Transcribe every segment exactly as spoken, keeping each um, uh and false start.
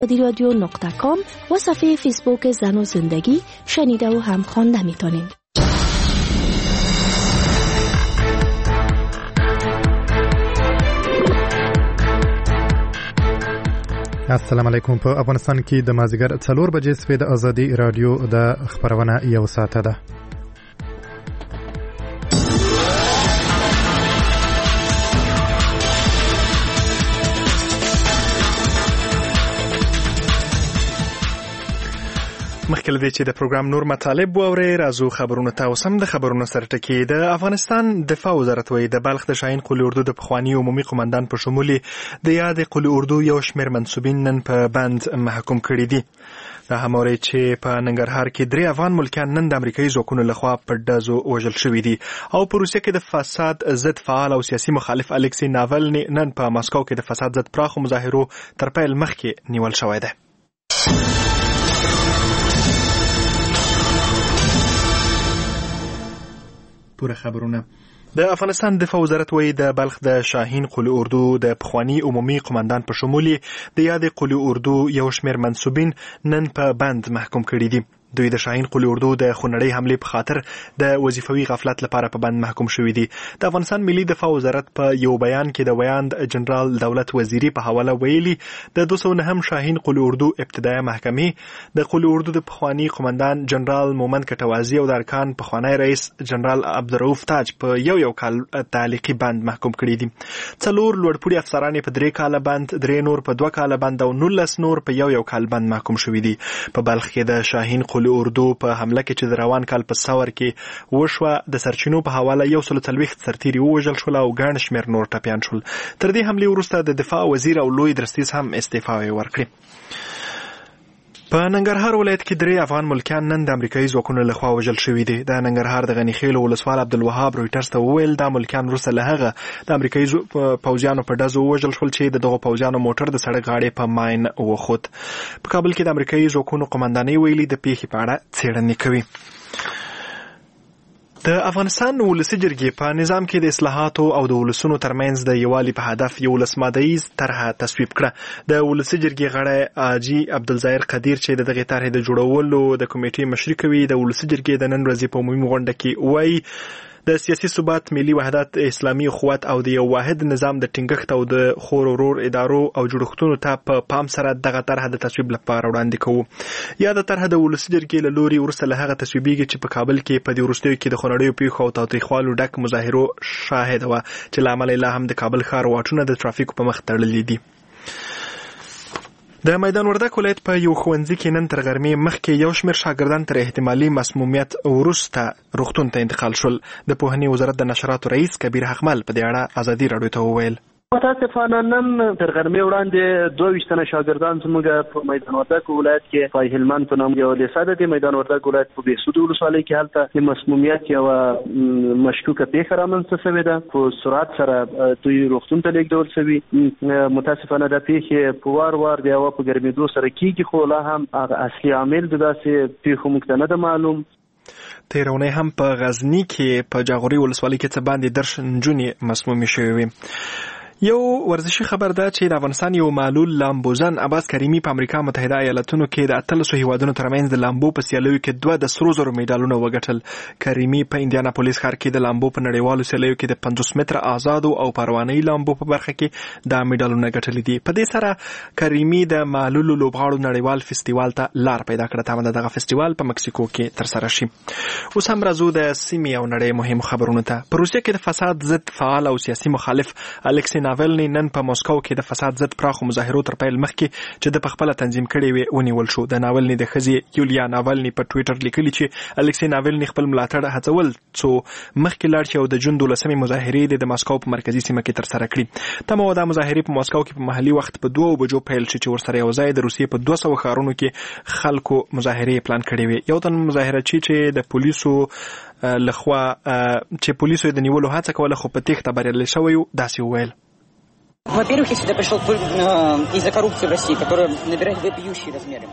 رادیو نقطه کام و صفحه فیسبوک زن و زندگی شنیده و هم خوانده میتونید. السلام علیکم. په افغانستان کې د مازیګر څلور بجې سپې د ازادي رادیو د خبرونه یو ساعته ده. مخکې لدې چې د پروګرام نور مطالب واورئ، راځو خبرونه ته. اوس هم د خبرونو سره ټکي. د افغانستان دفاع وزارت وایي د بلخ د شاهین قلي اردو د پخواني عمومي قمندان په شمول د یاد قلي اردو یو شمېر منصوبین نن په بند محکوم کړي دي. دا هموري چې په ننګرهار کې درې افغان ملکیان نن د امریکایي ځواکونو لخوا په ډزو وژل شوي دي. او په روسیه کې د فساد ضد فعال او سیاسي مخالف الکسی ناولني نن په ماسکو کې د فساد ضد پراخو مظاهرو تر پیل مخکې نیول شوی دی. پوره خبرونه. د افغانستان دفاع وزارت وایي د بلخ د شاهین قلي اردو د پخواني عمومي قمندان په شمول د یاد قلي اردو یو شمېر منصوبین نن په بند محکوم کړي دي. دوی د شاهین قلي اردو د خونړۍ حملې په خاطر د وظیفوي غفلت لپاره په بند محکوم شوي دي. د افغانستان ملي دفاع وزارت په یو بیان کې د ویاند جنرال دولت وزیری په حواله ویلي د دوه سوه نهم شاهین قلي اردو ابتدایي محکمې د قلي اردو د پخواني قمندان جنرال مومند کټوازی او د ارکان پخوانی رئیس جنرال عبدالرؤف تاج په یو یو کال تعلیقي بند محکوم کړي دي. څلور لوړپوړي افسران په درې کاله بند، درې نور په دوه کاله بند او نولس نور په یو یو کال بند محکوم شوي دي. په بلخ کې د شاهین قلي اردو په حمله کې چې د روان کال په سور کې وشوه د سرچینو په حواله یو سل څلوېښت سرتیري ووژل شول او ګڼ شمېر نور ټپیان شول. تر دې حملې وروسته د دفاع وزیر او لوی درستیز هم استعفا ورکړې. په ننګرهار ولایت کې درې افغان ملکیان نن د امریکایي ځواکونو لخوا وژل شوي دي. د ننګرهار د غنیخیلو ولسوال عبدالوهاب رویټرز ته وویل دا ملکیان وروسته له هغه د امریکایي پوځیانو په ډزو ووژل شول چې د دغو پوځیانو موټر د سړک غاړې په ماین وخوت. په کابل کې د امریکایي ځواکونو قمندانۍ ویلي د پیښې په اړه څېړنې کوي. د افغانستان ولسي جرګې په نظام کې د اصلاحاتو او د ولسونو ترمنځ د یووالي په هدف یو ولس مادهیز طرحه تصویب کړه. د ولسي جرګې غړی حاجي عبدالظاهر قدیر چې د دغې طرحې د جوړولو د کمیټې مشري کوي د ولسي جرګې د نن ورځې په عمومي غونډه کې وایي د سیاسي ثبات، ملي وحدت، اسلامي اخوت او د یو واحد نظام د ټینګښت او د خور ورور ادارو او جوړښتونو ته په پام سره دغه طرحه د تصویب لپاره وړاندې کوو. یا د طرحه د ولسي جرګې له لوري وروسته له هغه تصویبېږي چې په کابل کې په دې وروستیو کې د خونړیو پیښو او تاوتریخوالو ډک مظاهرو شاهد وه چې له امله لا هم د کابل ښار واټونه د ترافیکو په مخ تړلي دي. د میدان وردګ ولایت په یو ښوونځي کې نن تر غرمې مخکې یو شمېر شاګردان تر احتمالي مسمومیت وروسته روغتون ته انتقال شول. د پوهنې وزارت د نشراتو رئیس کبیر حقمل په دې اړه ازادي راډیو ته وویل متاسفانه نن تر غرمې وړاندې دوه ویشت تنه شاګردان زموږ په میدان وردګ ولایت کې په هلمند په نوم یو لیسه ده د میدان وردګ ولایت په بهسود ولسوالۍ کې هلته د مسمومیت یوه مشکوکه پیښه رامنځته شوې ده. په سرعت سره دوی روغتون ته لیږدول شوي. متاسفانه دا پیښې په وار وار د هوا په ګرمېدو سره کېږي خو لا هم هغه اصلي عامل د داسې پیښو موږ ته نه ده معلوم. تېره اونۍ هم په غزني کې په جاغوري ولسوالۍ کې څه باندې درش نجونې مسمومې شوې وې. یو ورزشي خبر ده چې د افغانستان یو معلول لامبوزن عباس کریمي په امریکا متحده ایالتونو کې د اتلسو هیوادونو ترمنځ د لامبو په سیالیو کې دوه د سرو زرو میډالونه وګټل. کریمي په انډیاناپولیس ښار کې د لامبو په نړیوالو سیالیو کې د پنځوس متره آزادو او پروانه‌ای لامبو په برخه کې دا میډالونه ګټلي دي. په دې سره کریمي د معلولو لوبغاړو نړیوال فستیوال ته لار پیدا کړه. تمه ده دغه فستیوال په مکسیکو کې ترسره شي. اوس هم راځو د سیمې او نړۍ مهمو خبرونو ته. په روسیه کې د فساد ضد فعال او سیاسي مخالف الکسی ناولني نن په ماسکو کې د فساد ضد پراخو مظاهرو تر پیل مخکې چې د پخپله تنظیم کړي وي ونیول شو. د ناولني د ښځې یولیا ناولني په ټویټر لیکلي چې الکسی ناولني خپل ملاتړ هڅول څو مخکې لاړ شي او د جون دولسمې مظاهرې د ماسکو په مرکزي سیمه کې ترسره کړي. تمه وه دا مظاهرې په ماسکو کې په محلي وخت په دوه بجو پیل شي چې ورسره یو ځای د روسیې په دوه سوه ښارونو کې خلکو مظاهرې پلان کړي وي. یو تن مظاهرچی چې د پولیسو لخوا چې پولیسو د نیولو هڅه کوله خو په تېښته بریالی شوی و داسې وویل. Во-первых, я сюда пришел из-за коррупции в России, которая набирает вопиющие размеры.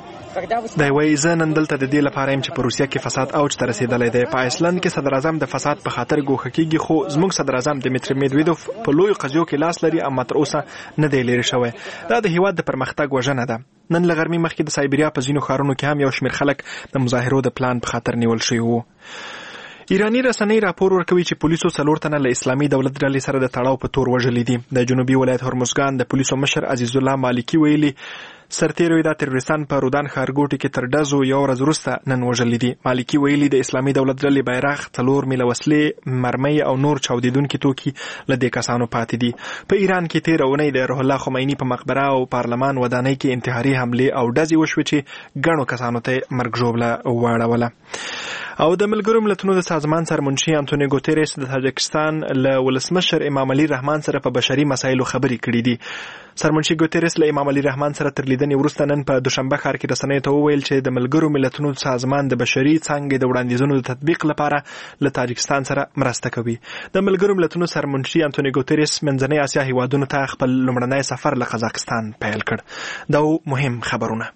دا وایي زه نن دلته د دې لپاره یم چې په روسیه کې فساد اوج ته رسېدلی دی. په آیسلند کې صدر اعظم د فساد په خاطر ګوښه کېږي خو زموږ صدر اعظم دمیتری میدویدوف په لویو قضیو کې لاس لري اما تر اوسه نه دی لرې شوی. دا د هیواد د پرمختګ وژنه ده. نن له غرمې مخکې د سایبریا په ځینو ښارونو کې هم یو شمېر خلک د مظاهرو د پلان په خاطر نیول شوي وو. ایرانی رسنۍ راپور ورکوي چې پولیسو څلور تنه له اسلامي دولت ډلې سره د تړاو په تور وژلي دي. د جنوبي ولایت هرمزګان د پولیسو مشر عزیز الله مالکی ویلي سرتیرو دا تروریستان په رودان ښارګوټي کې تر ډزو یو ورځ وروسته نن وژلي دي. مالکی ویلي د اسلامي دولت ډلې بیرغ، څلور میله وسلې، مرمۍ او نور چاودیدونکي توکي له دې کسانو پاتې دي. په ایران کې تېره اونۍ د روح الله خمیني په مقبره او پارلمان ودانۍ کې انتحاري حملې او ډزې وشوې چې ګڼو کسانو ته مرګ ژوبله واړوله. او د ملګرو ملتونو د سازمان سرمنشي انټونی ګوتریس د تاجکستان له ولسمشر امام علي رحمان سره په بشري مسایلو خبرې کړې دي. سرمنشي ګوتریس له امام علي رحمان سره تر لیدنې وروسته نن په دوشنبه ښار کې رسنیو ته وویل چې د ملګرو ملتونو سازمان د بشري څانګې د وړاندیزونو د تطبیق لپاره له تاجکستان سره مرسته کوي. د ملګرو ملتونو سرمنشي انټونی ګوتریس منځنۍ اسیا هیوادونو ته خپل لومړنی سفر له قزاقستان پیل کړ. دا مهم خبرونه.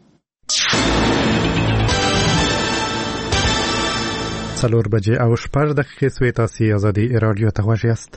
څلور بجې او شپږ دقیقې سوې. تاسې ازادي راډیو ته غوږ یاست.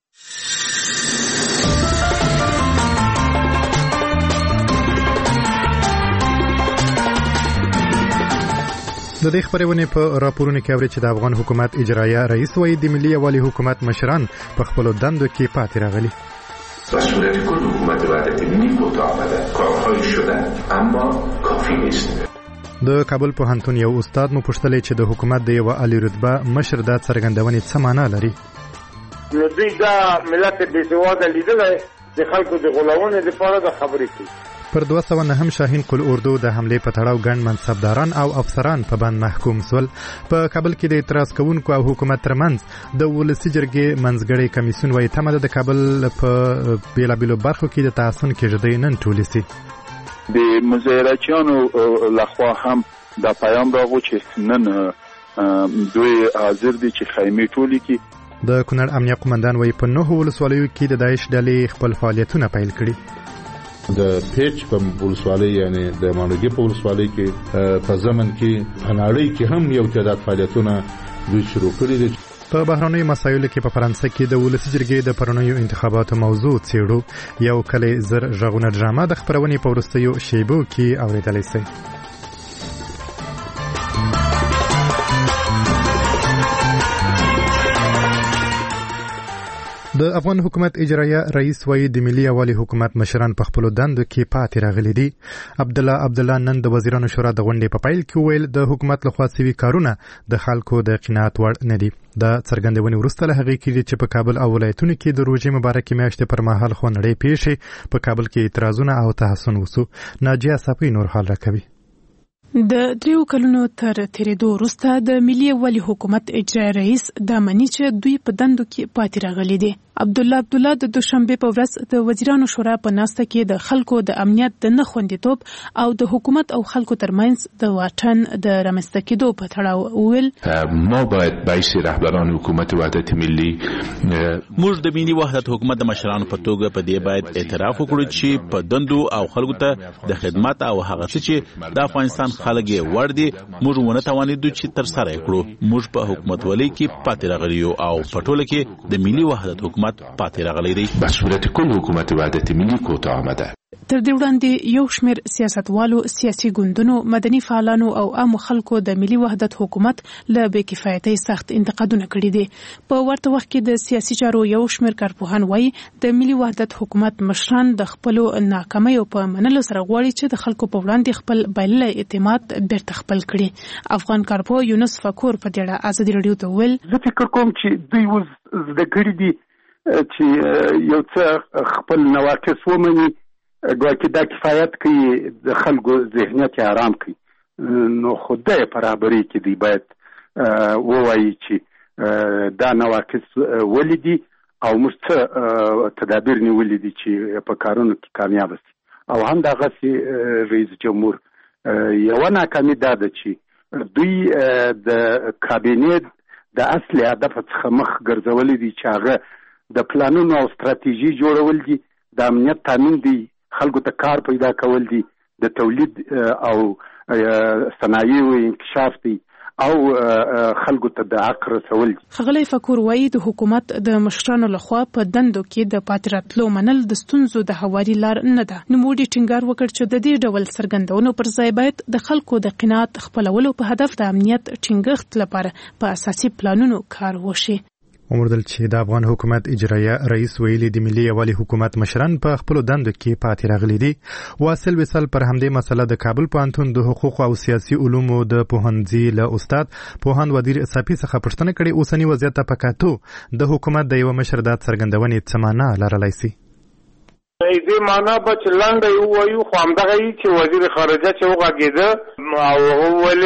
د دې خبرونې په راپورونو کې اوري چې د افغان حکومت اجرایه رئیس وایي د ملي یووالي حکومت مشران په خپلو دندو کې پاتې راغلي. و صورت کل حکومت وحدت ملی کوتاه آمده کارهایی شدن اما کافی نیست. د کابل پوهنتون یو استاد مو پوښتلی چې د حکومت د یوه عالي رتبه مشر دا څرګندونې څه معنا لري؟ نو دوی دا ملت بې سواده لیدلی د خلکو د غولونې دپاره د خبرې کوي. پر دوه سوه نهم شاهین قل اردو د حملې په تړاو ګڼ منصبداران او افسران په بند محکوم سول. په کابل کې د اعتراض کوونکو او حکومت ترمنځ د ولسي جرګې منځګړی کمیسیون وایي تمه ده د کابل په بېلابېلو برخو کې د تحسن کېږدۍ نن ټولې سي. د مظاهرچیانو لخوا هم دا پیام راغو چې نن دوی حاضر دي چې خیمې ټولې کړي. د کونړ امنیه قومندان وایي په نهو ولسوالیو کې د داعش ډلې خپل فعالیتونه پیل کړي. د پیچ په ولسوالۍ یعنی د مانوګي په ولسوالۍ کې په ځمن کې پناړۍ کې هم یو تعداد فعالیتونه دوی شروع کړي دي. په بهرنیو مسایلو کې په فرانسه کې د ولسي جرګې د پرونیو انتخاباتو موضوع څېړو. یو کلی زر غږونه ډرامه د خپرونې په وروستیو شیبو کې اورېدلی شئ. د افغان حکومت اجرایه رئیس وایي د ملي یووالي حکومت مشران په خپلو دندو کې پاتې راغلي دي. عبدالله عبدالله نن د وزیرانو شورا د غونډې په پیل کې وویل د حکومت لخوا سوي کارونه د خلکو د قناعت وړ نه دي. د څرګندونې وروسته له هغې کېږي چې په کابل او ولایتونو کې د روژې مبارکې میاشتې پر مهال خونړۍ پیښې په کابل کې اعتراضونه او تحسن وسو. ناجیه صفوي نور حال راکوي. د دریو کلونو تر تیریدو وروسته د ملي یووالي حکومت اجرایي رئیس دا مني چې دوی په دندو کې پاتې راغلي دي. عبدالله عبدالله د دوشنبې په ورځ د وزیرانو شورا په ناسته کې د خلکو د امنیت د نه خوندیتوب او د حکومت او خلکو ترمنځ د واټن د رامنځته کېدو په تړاو وویل ما باید بایس رهبران حکومت وحدت ملی موږ د ملي وحدت حکومت د مشرانو په توګه په دې باید اعتراف وکړو چې په دندو او خلکو ته د خدمت او هغه څه چې د افغانستان خلک یې وړ دي موږ ونه توانېدو چې ترسره یې کړو. موږ په حکومتولۍ کې پاتې راغلي یو او په ټوله کې د ملي وحدت حکومت پاتې راغلی دی. به صورت کل حکومت وحدت ملی کوتاه آمده. تر دې وړاندې یو شمېر سیاستوالو، سیاسي ګوندونو، مدني فعالانو او عامو خلکو د ملي وحدت حکومت له بې کفایتۍ سخت انتقادونه کړي دي. په ورته وخت کې د سیاسي چارو یو شمېر کارپوهان وایي د ملي وحدت حکومت مشران د خپلو ناکامیو په منلو سره غواړي چې د خلکو په وړاندې خپل بایللی اعتماد بیرته خپل کړي. افغان کارپوه یونس فکور په دې اړه ازادي راډیو ته وویل زه فکر کوم چې دوی اوس زده کړي دي چې یو څه خپل نواقص ومني، ګواکې دا کفایت کوي د خلکو ذهنیت یې آرام کوي. نو خو د برابرۍ کې دوی باید ووایي چې دا نواقص ولې دي او موږ څه تدابیر نیولي دي چې په کارونو کې کامیاب شي. او هم دغسې رئیس جمهور یوه ناکامي دا ده چې دوی د کابینې د اصلي هدف څخه مخ ګرځولی دي چې هغه د پلانونو او ستراتیژي جوړول دي، د امنیت تامین دی، خلکو ته کار پیدا کول دي، د تولید او صنایعو انکشاف دی او خلکو ته د حق رسول. خغلی فکر وایي د حکومت د مشرانو لخوا په دندو کې د پاتې راتلو منل د ستونزو د هواري لار نه ده. نوموړي ټینګار وکړ چې د دې ډول څرګندونو پر ځای باید د خلکو د قناعت خپلولو په هدف د امنیت ټینګښت لپاره په اساسي پلانونو کار وشي. ومردل چې د افغان حکومت اجرایه رئیس ویلي د ملي یووالي حکومت مشران په خپل دندو کې پاتې راغلي دي. واصل وصل پر همدې مسله د کابل پوهنتون د حقوق او سیاسي علومو د پوهنځي له استاد پوهاند ودیر صافي څخه پوښتنه کړې اوسنی وضعیت ته په کتو د حکومت د یو مشر د څرګندونې څه معنا لرلی سي. دې معنا به چې لاندې یو وایو خو همدغه یي چې وزیر خارجه چې وغږېده او وویل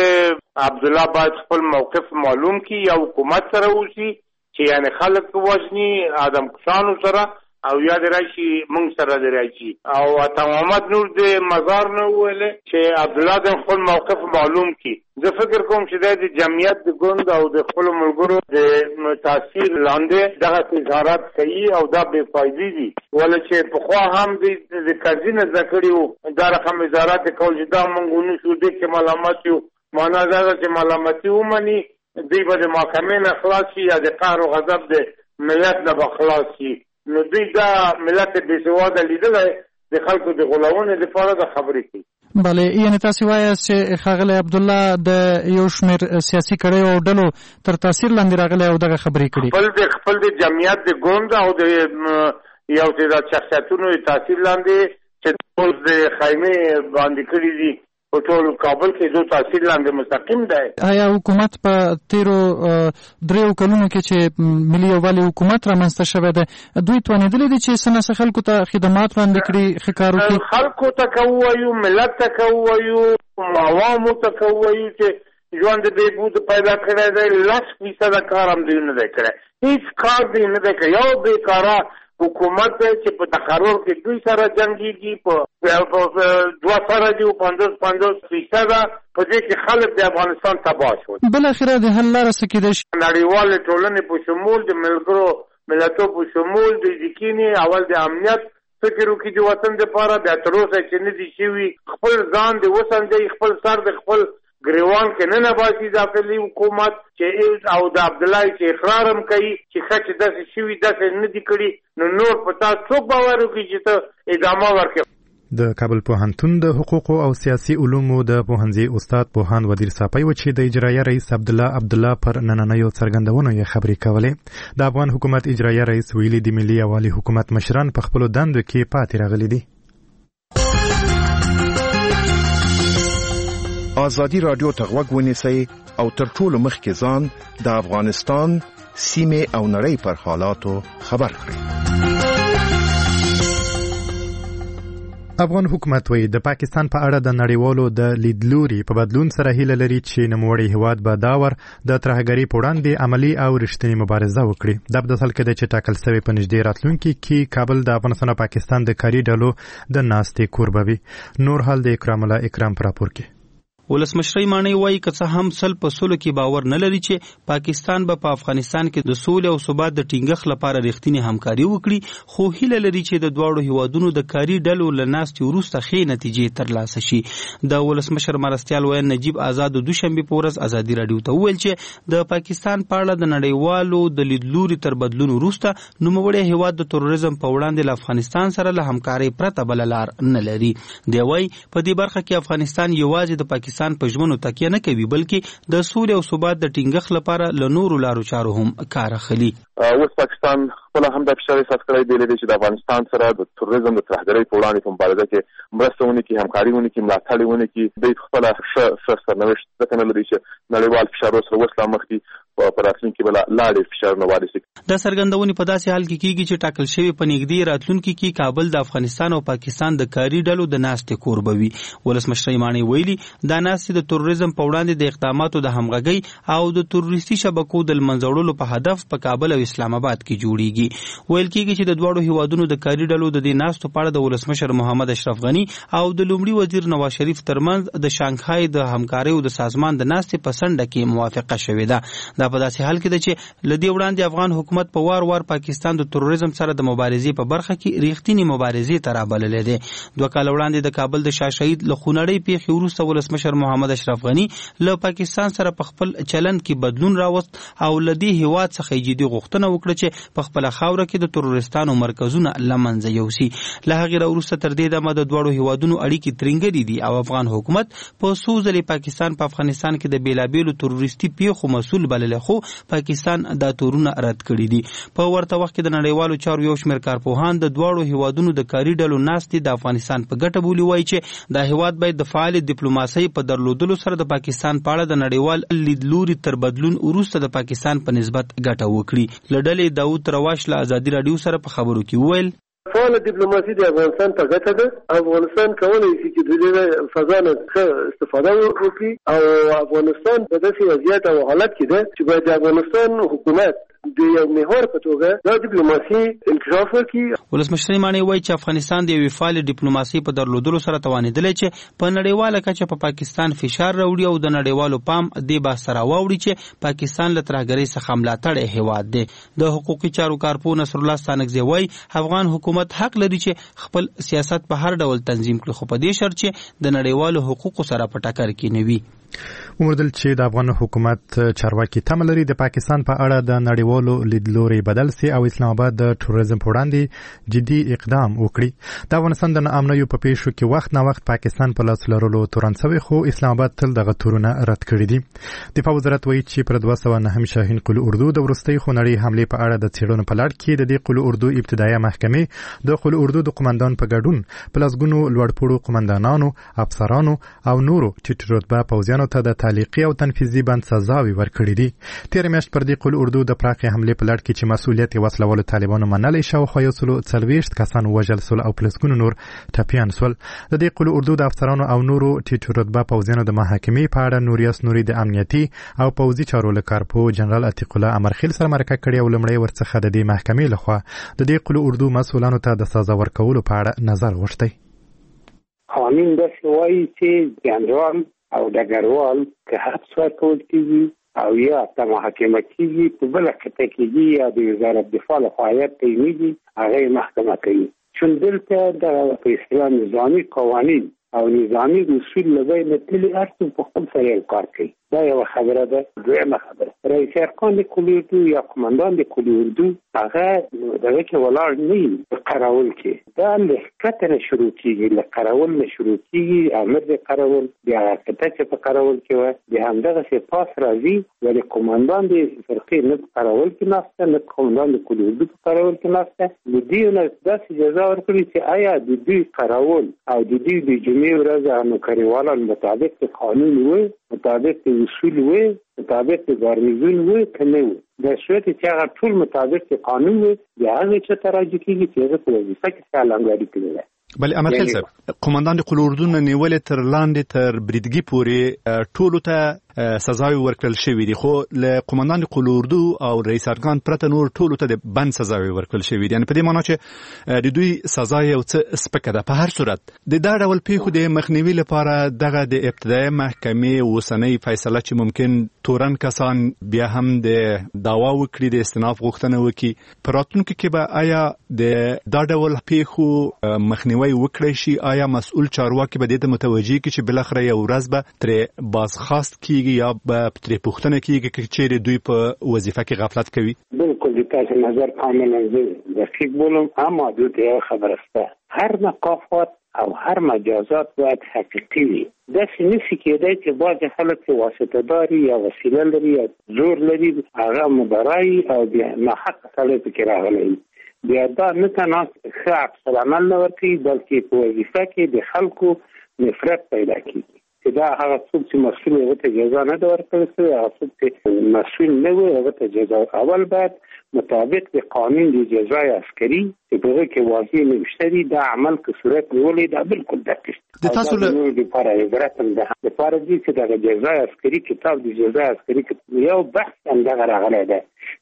چې عبدالله باید خپل موقف معلوم کړي او حکومت سره وشي چې یعنی خلک وژني آدم کشانو سره او یا د راشي موږ سره د راشي او عطا محمد نور د مزار نه ویل چې عبدالله د خپل موقف معلوم کړي. زه فکر کوم چې د جمعیت د ګوند او د خپل ملګرو د تاثیر لاندې دغه اظهارات کوي او دا بې فایدې دي ولې چې پخوا هم د قاضي نه زده کړي وو دا رقم اظهارات کول چې دا موږ ونشو دې کې ملامت یو معنا دا ده چې ملامتي ومني دوی به د محکمې نه خلاص شي یا د قهر و غضب د ملت نه به خلاص شي. نو دوی دا ملت بې سواده لیدلی د خلکو د غولونې لپاره د خبرې کوي. بله یعنې تاسې وایاست چې ښاغلی عبدالله د یو شمېر سیاسي کړیو او ډلو تر تاثیر لاندې راغلی او دغه خبرې کړي خپل د خپل د جمعیت د ګوند او د یو څه د شخصیتونو د تاثیر لاندې چې ټول د خیمې باندې کړي دي په ټول کابل کې دو تاثیر لاندې مستقیم دی. آیا حکومت په تیرو دریو کلونو کې چې ملي یووالي حکومت رامنځته شوی دی دوی توانېدلی دي چې څه ناڅه خلکو ته خدمات وړاندې کړي ښه کار وکړي؟ خلکو ته که ووایو ملت ته که ووایو عوامو ته که ووایو چې ژوند بهبود پیدا کړی دی لس فیصده کار هم دوی نه دی کړی هیڅ کار دوی نه دی کړی. یو بېکاره حکومت دی چې په تقرر کې دوی سره جنګېږي په دوه سره دي پنځوس پنځوس فیصده په دې کې خلک د افغانستان تباه شول. بالاخره د حل لاره څه کېدای شي؟ نړیوالې ټولنې په شمول د ملګرو ملتو په شمول د دې اول د امنیت فکر وکړي د وطن دپاره بیا تر اوسه چې نه دي شوي خپل ځان د وسنجوي خپل سر د خپل ګریوان کې نه نباسي داخلي حکومت چې او د عبدالله چې اقرار هم کوي چې ښه چې داسې شوي داسې نه دي کړي نو نور په تا څوک باور وکړي چې ته ادامه ورکړې. د کابل پوهنتون د حقوقو او سیاسي علومو د پوهنځي استاد پوهاند ودیر صافي و چې د اجرایه رئیس عبدالله عبدالله پر نننیو څرګندونو یې خبرې کولې. د افغان حکومت اجرایه رئیس ویلي د ملي یووالي حکومت مشران په خپلو دندو کې پاتې راغلي دي. آزادی رادیو ته غوږ ونیسئ او تر ټولو مخکې ځان د افغانستان سیمې او نړۍ پر حالاتو خبر کړئ. افغان حکومت وایي د پاکستان په اړه د نړیوالو د لیدلوري په بدلون سره هیله لري چې نوموړی هیواد به دا ور د ترهګرۍ په وړاندې عملي او رښتینې مبارزه وکړي. دا په داسې حال کې ده چې ټاکل شوی په نږدې راتلونکي کې کابل د افغانستان او پاکستان د کاري ډلو د ناستې کوربه وي. نور حال د اکرام الله اکرام په راپور کې. ولسمشر مانی وایي که څه هم سل په سلو کې باور نه لري چې پاکستان به په افغانستان کې د سولې او ثبات د ټینګښت لپاره رښتینی همکاري وکړي خو هیله لري چې د دواړو هیوادونو د کاري ډلو له ناستې وروسته ښې نتیجې ترلاسه شي. د ولسمشر مرستیال ویاند نجیب آزاد د دوشنبې په ورځ ازادي راډیو ته وویل چې د پاکستان په اړه د نړیوالو د لیدلوري تر بدلون وروسته نوموړی هیواد د تروریزم په وړاندې له افغانستان سره له همکارۍ پرته بله لار نه لري. دی وایي په دې برخه کې افغانستان یوازې د پاکستان په ژمنو تکیه نه کوي بلکې د سولې او ثبات د ټینګښت لپاره له نورو لارو چارو هم کار اخلي. اوس پاکستان خپل هم د فشار احساس کړی دی چې د افغانستان سره د تروریزم د ترهګرۍ په وړاندې په مبارزه کې مرسته ونکړي همکاري ونکړي ملاتړ ونکړي دوی خپله ښه ښه سرنوشت ځکه نه لري چې نړیوال فشارو سره اوس لا مخ دي په راتلونکي به لا ډېر فشارونه وارد شي. دا څرګندونې په داسې حال کې کیږي چې ټاکل شوی په نږدې راتلونکي کې کابل د افغانستان او پاکستان د کاري ډلو د ناستې کوربه وي. ولسمشر مانی ویلي دا ناستې د تروریزم په وړاندې د اقداماتو د همغږۍ او د تروریستي شبکو د له منځه وړلو په هدف په کابل او په اسلام آباد کې جوړیږي. ویل کېږي چې د دواړو هیوادونو د کاري ډلو د دې ناستو په اړه د ولسمشر محمد اشرف غنی او د لومړي وزیر نواز شریف ترمنځ د شانګهای د همکارۍ د سازمان د ناستې په سنډه کې موافقه شوې ده. دا په داسې حال کې ده چې لدی وړاندې افغان حکومت په وار وار پاکستان د تروریزم سره د مبارزې په برخه کې ریښتینی مبارزې ته رابللې ده. دوه کال وړاندې د کابل د شاه شهید له خونړۍ پیښې وروسته ولسمشر محمد اشرف غنی له پاکستان سره په خپل چلند کې بدلون راوست او لدی هیواد څخه جدي غوښتنه وکړه چې په خپل خاوره کې د تروریستانو مرکزونه لمنځه یوسي. له هغې وروسته تر دې دمه د دواړو هیوادونو اړیکې ترنګري دي او افغان حکومت په څو ځلې پاکستان په افغانستان کې د بیلابیلو تروریستي پیښو مسؤل بللی، خو پاکستان دا تورونه رد کړي دي. په ورته وخت کې د نړیوالو چارو یو شمېر کارپوهان د دواړو هیوادونو د کاري ډلو ناستې د افغانستان په ګټه بولي، وایي چې دا هیواد باید د فعال ډیپلوماسۍ په درلودلو سره د پاکستان په اړه د نړیوال لیدلوري تر بدلون وروسته د پاکستان په نسبت ګټه وکړي. له ډلې داود رواش له ازادي راډیو سره په خبرو کې وویل فعال ډیپلوماسي د افغانستان په ګټه ده. افغانستان کولی شي چې د دې فضا نه ښه استفاده وکړي او افغانستان په داسې وضعیت او حالت کې ده چې باید د افغانستان حکومت د یو محور په توګه دا ډیپلوماسي انکشاف وکړي. ولسمشر مانی وایي چې افغانستان د یوې فعال ډیپلوماسي په درلودلو سره توانېدلی چې په نړیواله کچه په پاکستان فشار راوړي او د نړیوالو پام دې بحث سره واوړي چې پاکستان له ترهګرۍ څخه ملاتړی هیواد دی. د حقوقي چارو کارپوه نصر الله ستانکزی وایي افغان حکومت حق لري چې خپل سیاست په هر ډول تنظیم کړي، خو په دې شرط چې د نړیوالو حقوقو سره په ټکر کې نه وي. ومردل چې د افغان حکومت چارواکي تمه لري د پاکستان په اړه د نړیوالو لیدلوري بدل سي او اسلام آباد د تروریزم په وړاندې جدي اقدام وکړي. د افغانستان د ناامنیو په پیښو کې وخت نه وخت پاکستان په لاس لرلو تورن شوی، خو اسلام آباد تل دغه تورونه رد کړي دي. دفاع وزارت وایي چې پر دوه سوه نهم شاهین قلعه اردو د وروستۍ خونړۍ حملې په اړه د څېړنو په لړ کې د دې قلعه اردو ابتدایي محکمې د قلعه اردو د قومندان په ګډون په لسګونو لوړپوړو قومندانانو، افسرانو او نورو ټیټ رتبه پوځیانو ته د تعلیقي او تنفیذي بند سزاوي ورکړي دي. تېره میاشت پر دې قلعه اردو د پراخې حملې په لړ کې چې مسؤلیت یې وسلوالو طالبانو منلی، شاوخوا یو سلو څلوېښت کسان ووژل سول او په لسګونو نور ټپیان سول. د دې قلعه اردو د افسرانو او نورو ټیټ رتبه پوځیانو د محاکمې په اړه نوریاس نوري د امنیتي او پوځي چارو له کارپوه جنرال عتیق الله امرخیل سره مرکه کړې او لومړی ورڅخه د دې محکمې لخوا د دې قلعه اردو مسؤلانو ته د سزا ورکولو په اړه نظر غوښتی. قانون داسې وایي چې جنرال او ډګروال که حبس ورکول کېږي او یا ته محاکمه کېږي، په بله قطعه کېږي یا د وزارت دفاع لخوا هیات تعینېږي، هغه یې محکمه کوي. چون دلته د په اصطلاح نظامي قوانین او نظامي اصول له بینه تللي، هر څوک په خپل سره یو کار کوي. دا یوه خبره ده. دویمه خبره، رئیس ارکان د قلعه اردو یا قمندان د قلعه اردو هغه دغه کې ولاړ نه وي په قراول کې. دا له ښکته نه شروع کېږي، له قراول نه شروع کېږي، امر د قراول بیا قطعه چې په قراول کې وه بیا همدغسې پاس راځي، ولې قمندان د فرقې نه په قراول کې ناسته، نه قمندان د قلعه اردو په قراول کې ناسته. د دوی نه داسې جزا ورکړي چې آیا د دوی قراول او د دوی د جمعې ورځ نوکریوالان مطابق د قانون و، مطابق د اصول و، مطابق د ګارنیزون و که نه و. د صورت چې هغه ټول مطابق د قانون و، بیا هغه چې ته راجع کېږي چې هغه په وظیفه کې ستا لنګاري کړې ده. بلې امرخیل صاحب، قومندان د قلعه اردو نه نیولې تر لاندې تر بریدګي پورې ټولو ته سزاوي ورکړل شوې دي، خو له قومندان د قلعه اردو او رئیس ارکان پرته نور ټولو ته د بند سزاوي ورکړل شوې دي. یعنې په دې معنا چې د دوی سزا یو څه سپکه ده. په هر صورت د دا ډول پیښو د مخنیوي لپاره دغه د ابتدایي محکمې اوسنۍ فیصله چې ممکن تورن کسان بیا هم د دعوا وکړي، د استئناف غوښتنه وکړي، په راتلونکي کې به آیا د دا ډول پیښو مخنیوی وکړی شي؟ آیا مسؤل چارواکي به دې ته متوجه کړي چې بالاخره یو ورځ به ترې بازخواست کیږي یا به ترې پوښتنه کیږي که چیرې دوی په وظیفه کې غفلت کوي؟ بالکل د تاسو نظر کاملا دقیق بولم، اما دو ته خبره است. هر مکافات او هر مجازات باید حقیقي وي. داسې نشي کېدای چې بعضې خلک چې واسطه داري یا وسیله لري یا زور لري هغه مدارایي او بیا ناحقه سړی پکې راغلی وي. بیا دا نه تنها ښه عکس العمل نه ورکوي، بلکې په وظیفه کې د خلکو نفرت پیدا کېږي چې دا هغه څوک چې مسؤل هغه ته جزا نه ده ورکړل شوې، هغه څوک چې مسؤل نه وي هغه ته جزا. اول باید مطابق د قانون د جزای عسکري چې په هغه کې واضح نوشته دي دا عمل که صورت نیولی دا بالکل دقیق د تاسو له لپاره عبرت هم ده. لپاره دي چې دغه جزای عسکري کتاب د جزای عسکري یو بحث همدغه راغلی ده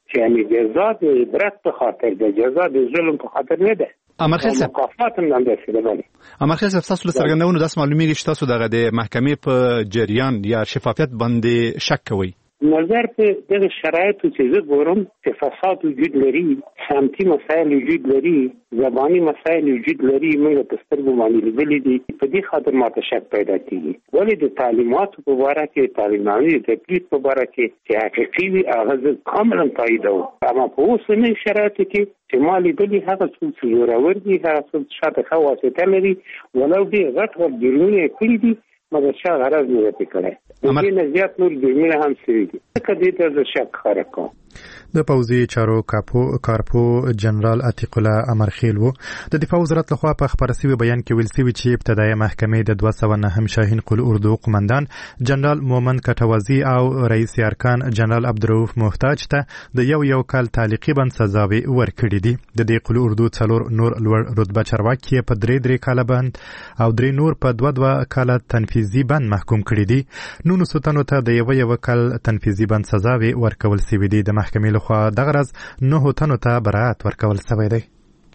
چې یعنی جزا د عبرت په خاطر د جزا د ظلم په خاطر نه ده. امرخیل صاحب مکافات هم انداسې ده. باندې امرخیل صاحب تاسو له څرګندونو داس معلومیږي چې تاسو دغه د محکمې په جریان یا شفافیت باندې شک کوئ. نظر په دغه شرایطو چې زه ګورم چې فساد وجود لري، سمتي مسایل وجود لري، زبانی مسایل وجود لري، موږ په سترګو باندې لیدلي دي. په دې خاطر ماته شک پیدا کېږي. ولې د تعلیماتو په باره کې، تعلیمي تکلیف په باره کې چې حقیقي وي هغه زه کاملا تاییدوم. اما په اوسنیو شرایطو کې چې ما لیدلي هغه څوک چې زورور دي، هغه څوک چې شاته ښه واسطه لري، ولو ډېر غټ غټ جرمونه یې کړي دي مګر شا غرض نه دی کړی. د دې نه زیات نور جرمونه هم شوي دي. ځکه دې ته زه شک ښکاره کوم. د پوځي چارو کاپو کارپو جنرال عتیق الله امرخیل وو. د دفاع وزارت لخوا په خبر شوی بیان کې ویل شوی چې ابتدایي محکمې د دوه سوه نهم شاهین قل اردو قومندان جنرال مومن کټوازی او رئیس ارکان جنرال عبدالرؤف محتاج ته د یو یو کال تعلیقي بند سزاوي ورکړي دي. د دې قل اردو څلور نور لوړ رتبه چارواکي په درې درې کاله بند او درې نور په دوه دوه کاله تنفیذي بند محکوم کړي دي. نو نو ستانو ته د یو یو کال تنفیذي بند سزاوي ورکول شوی دي. د محکمې خو دغه راز نه تنو ته برائت ورکول شوی دی.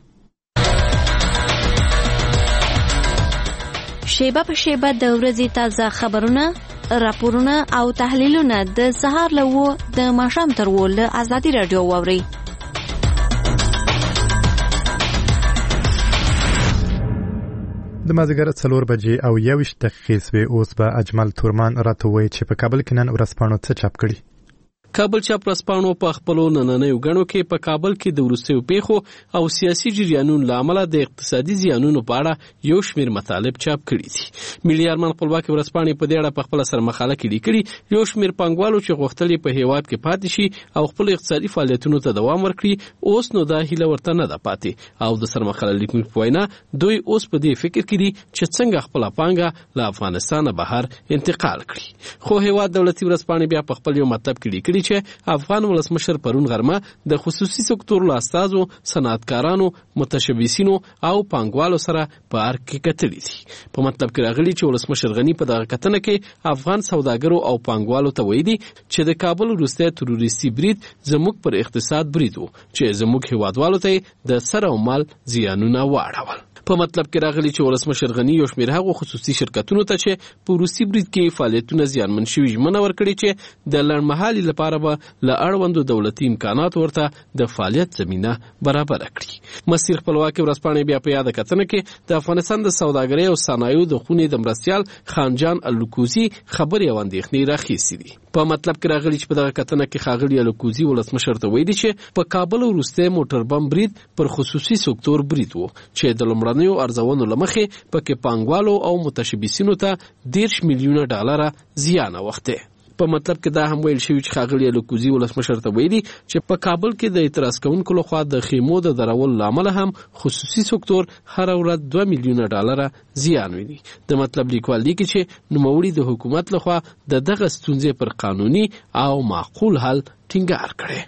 شیبه په شیبه د ورځې تازه خبرونه، راپورونه او تحلیلونه د سهار له و د ماښام تر و له ازادي رادیو واوري. د مازیګر څلور بجې او یویشت دقیقې سوې. اوس به اجمل تورمان راته وایي چې په کابل کې نن ورځپاڼو څه چاپ کړي. کابل چاپ ورځپاڼو په خپلو نننیو غړو کې په کابل کې د وروستیو پیښو او سیاسي جریانونو لامل د اقتصادي زیانونو په اړه یو شمېر مطالب چاپ کړي دي. ملي ارمان خپلواکي ورځپاڼې په دې اړه په خپل سر مقاله کې لیکلي یو شمېر پانګوالو چې غوښتل په هیواد کې پاتې شي او خپل اقتصادي فعالیتونو ته دوام ورکړي اوس نو دا هیله ورته نه ده پاتې او د سر مقاله لیکونکو په وینا دوی اوس په دې فکر کې دي چې څنګه خپل پانګه له افغانستانه بهر انتقال کړي. خو هیواد دولتي ورځپاڼې بیا په خپل یو مطلب کې لیکلي چې افغان ولسمشر پرون غرمه د خصوصي سکتور له استازو، صنعتکارانو، متشبثینو او پانګوالو سره په ارګ کې کتلي دي. په مطلب کې راغلي چې ولسمشر غنی په دغه کتنه کې افغان سوداګرو او پانګوالو ته ویلي چې د کابل وروستی تروریستي برید زموږ پر اقتصاد برید و چې زموږ هیوادوالو ته د سر او مال زیانونه واړول. په مطلب کې راغلي چې ولسمشر غنی یو شمېر هغو خصوصي شرکتونو ته چې په روسي برید کې فعالیتونه زیانمن شوي ژمنه ورکړي چې د لنډمهالي لپاره به له اړوندو دولتي امکاناتو ورته د فعالیت زمینه برابره کړي. مسیر خپلواکي ورځپاڼې بیا په یاده کتنه کې د افغانستان د سوداګرۍ او صنایعو د خونې د مرستیال خانجان الکوزي خبرې او اندېښنې راخیستې دي. په مطلب کې راغلي چې په دغه کتنه کې ښاغلي الکوزي ولسمشر ته ویلي چې په کابل وروستی موټر بم برید پر خصوصي سکتور برید و چې د لومړنیو ارزونو له مخې پکې پانګوالو او متشبثینو ته دېرش میلیونه ډالره زیان اوښتی. په مطلب کې دا هم ویل شوی چې ښاغلي الکوزي ولسمشر ته ویلي چې په کابل کې د اعتراض کوونکو لخوا د خیمو د درولو له امله هم خصوصي سکتور هره ورځ دوه میلیونه ډالره زیان ویني. د مطلب لیکوال لیکي چې نوموړي د حکومت لخوا د دغه ستونزې پر قانوني او معقول حل ټینګار کړی.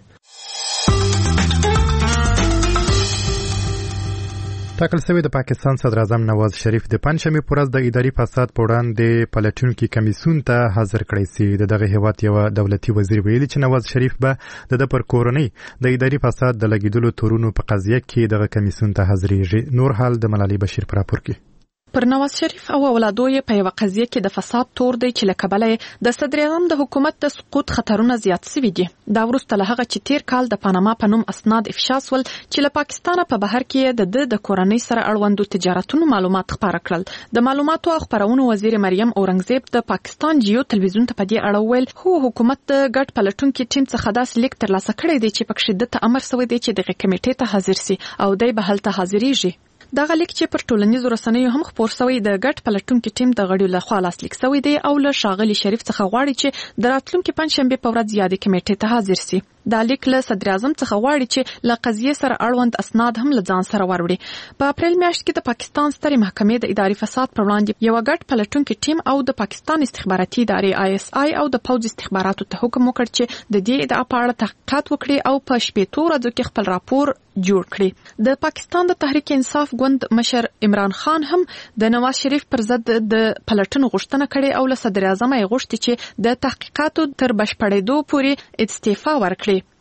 ټاکل شوی د پاکستان صدر اعظم نواز شریف د پنځمې پر ورځ د اداري فساد په وړاندې پلټونکي کمیسیون ته حاضر کړی شي. د دغه هیواد یو دولتي وزیر ویلي چې نواز شریف به د پر کورنۍ د اداري فساد د لګیدلو تورونو په قضیه کې دغه کمیسیون ته حاضرېږي. نور حال د ملالۍ بشیر پر راپور کې. پر نواز شریف او اولادو یې په یو قضیه کې د فساد تور دی چې لکبلې د صدر اعظم د حکومت د سقوط خطرونه زیات شوي دي. دا وروسته له هغه چې تیر کال د پاناما په نوم اسناد افشا شول چې له پاکستانه په بهر کې د د د کورنۍ سره اړوندو تجارتونو معلومات خپاره کړل. د معلوماتو او خپرونو وزیر مریم اورنګزیب د پاکستان جیو تلویزیون ته په دې اړه ویل هو حکومت د ګډ پلټونکو ټیم څخه داسې لیک ترلاسه کړی دی چې پکې د امر شوی دی چې دغه کمیټې ته حاضر شي او دای به هلته حاضرېږي. دغه لیک چې پر ټولنیزو رسنیو هم خپور شوی د ګډ پلټونکو ټیم د غړیو لخوا لاسلیک شوی دی او له ښاغلي شریف څخه غواړي چې د راتلونکي پنځشنبه په ورځ یادې کمیټې ته حاضر شي. دا لیک له صدر اعظم څخه غواړي چې له قضیې سره اړوند اسناد هم له ځان سره وروړي. په اپریل میاشت کې د پاکستان سترې محکمې د اداري فساد پر وړاندې یو ګډ پلټونکو ټیم او د پاکستان استخباراتي ادارې آی اس آی او د پوځ استخباراتو ته حکم وکړ چې د دې ادعا په اړه تحقیقات وکړي او په شپږ ورځو کې خپل راپور جوړ کړي. د پاکستان د تحریک انصاف ګوند مشر عمران خان هم د نواز شریف پر ضد د پلټنو غوښتنه کړې او له صدر اعظم یې غوښتي چې د تحقیقاتو تر بشپړېدو پورې استعفا ورکړي.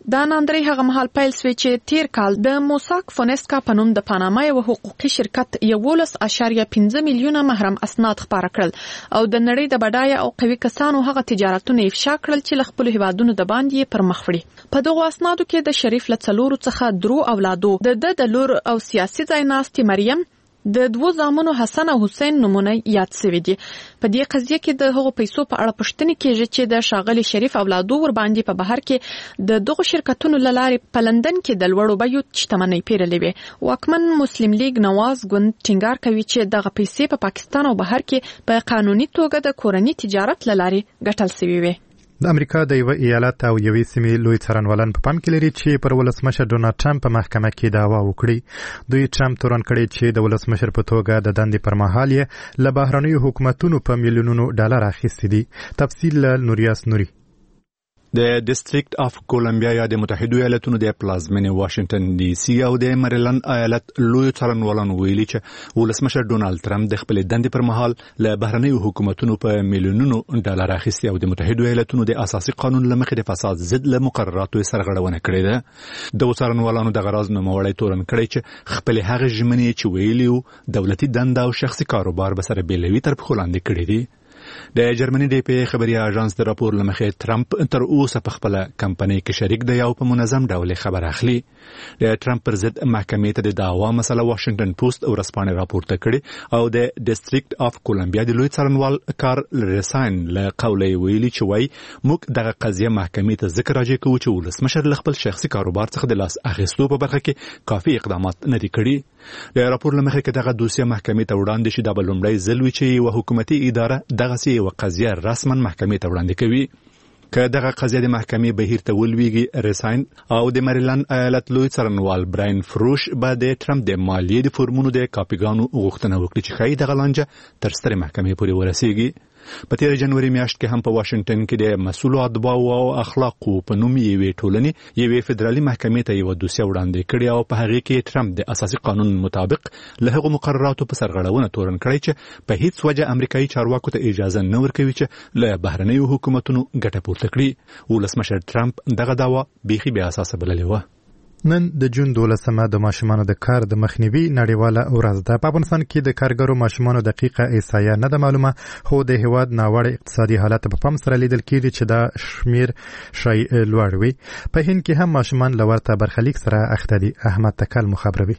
دا ناندري هغه مهال پیل شوی چې تیر کال د موساک فونسکا په نوم د پاناما یو حقوقي شرکت یولس اشاریه پنځه میلیونه محرم اسناد خپاره کړل او د نړۍ د بډایه او قوي کسانو هغه تجارتونه افشا کړل چې له خپل هیوادونو د باندې پر مخ وړي. په دغه اسنادو کې د شریف له څلورو څخه درو اولادو د د د لور او سیاسي ځایناستي مریم د دوو زامنو حسن او حسین نمونه یاد شوي دي. په دې قضیه کې د هغو پیسو په اړه پوښتنې کېږي چې د ښاغلي شریف اولادو ور باندې په بهر کې د دغو شرکتونو له لارې په لندن کې د لوړو بیو شتمنۍ پیرلې وې. واکمن مسلم لیگ نواز ګوند ټینګار کوي چې دغه پیسې په پاکستان او بهر کې په قانوني توګه د کورني تجارت له لارې ګټل شوي وې. د امریکا د یو ایالت او یوې سیمې لوی څارنوالان په پام کې لري چې پر ولسمشر ډونالد ټرمپ په محکمه کې دعوا وکړي. دوی ټرمپ تورن کړی چې د ولسمشر په توګه د دندې پر مهال یې له بهرنیو حکومتونو په میلیونونو ډالر اخیستي دي. تفصیل له نوریاس نوري. د ډیسټریکټ اف کولمبیا یا د متحده ایالاتونو د پلازمینې واشنگټن ډي سي او د مریلند ایالت لوی څارنوالان ویلي چې ولسمشر ډونالد ټرمپ د خپل دندې پر مهال له بهرنیو حکومتونو په میلیونونو ډالر اخیستي او د متحده ایالاتونو د اساسي قانون له مخې د فساد ضد له مقرراتو سرغړونه کړې ده. د څارنوالانو د غراض نوموړی تورن کړی چې خپل هغه ژمنې چې ویلي دولتي دنده او شخصي کاروبار به سره بیلوي تر پښو لاندې کړي دي. د جرمني د پی خبري اژانس د راپور لمخې ټرمپ تر اوسه په خپل کمپنۍ کې شریک دی او په منظم ډول خبر اخلي. د ټرمپ پر ضد محکمې ته د دعوا مسله واشنگټن پوسټ ورسپانې راپورته کړي او د ډیسټریکټ اف کولمبیا د لوی څارنوال کار لریساین له قوله ویلي چې وای موږ دغه قضیه محکمې ته ذکر راځي کوو چې ولسمشر له خپل شخصي کاروبار څخه د لاس اخیستو په برخه کې کافي اقدامات نه دي کړي. د راپور لمخې کې دغه دوسیه محکمې ته وړاندې شي د بلومړی ځل وی چې یو حکومتي اداره دغه سی یو قضیه رسما محکمې ته وړاندې کوي. که دغه قضیه د محکمې بهیر ته ولویږي ریساین او د مریلند ایالت لوی څارنوال براین فروش به د ټرمپ د مالیې د فورمونو د کاپیګانو غوښتنه وکړي چې ښایي دغه لانجه تر سترې محکمې پورې ورسیږي. په تیر جنوري میاشت کې هم په واشنگټن کې د مسؤلو ادباو او اخلاقو په نوم یوې ټولنې یوې فدرالي محکمې ته یو دوسیه وړاندې کړې او په هغه کې ټرمپ د اساسي قانون مطابق له هغو مقرراتو په سرغړونه تورن کړی چې په هیڅ وجه امریکایي چارواکو ته اجازه نه ورکوي چې له بهرنیو حکومتونو ګټه پورته کړي. ولسمشر ټرمپ دغه دعوا بیخي بې اساسه بللې وه. نن د جون دولسمه د ماشومانو د کار د مخنیوي نړیواله ورځ ده. په افغانستان کې د کارګرو ماشومانو دقیقه احصایه نه ده معلومه، خو د هیواد ناوړه اقتصادي حالت په پام سره لیدل کېږي چې دا شمیر شای لوړ وي. په هند کې هم ماشومان له ورته برخلیک سره اخته دي. احمد تکل مخابروي.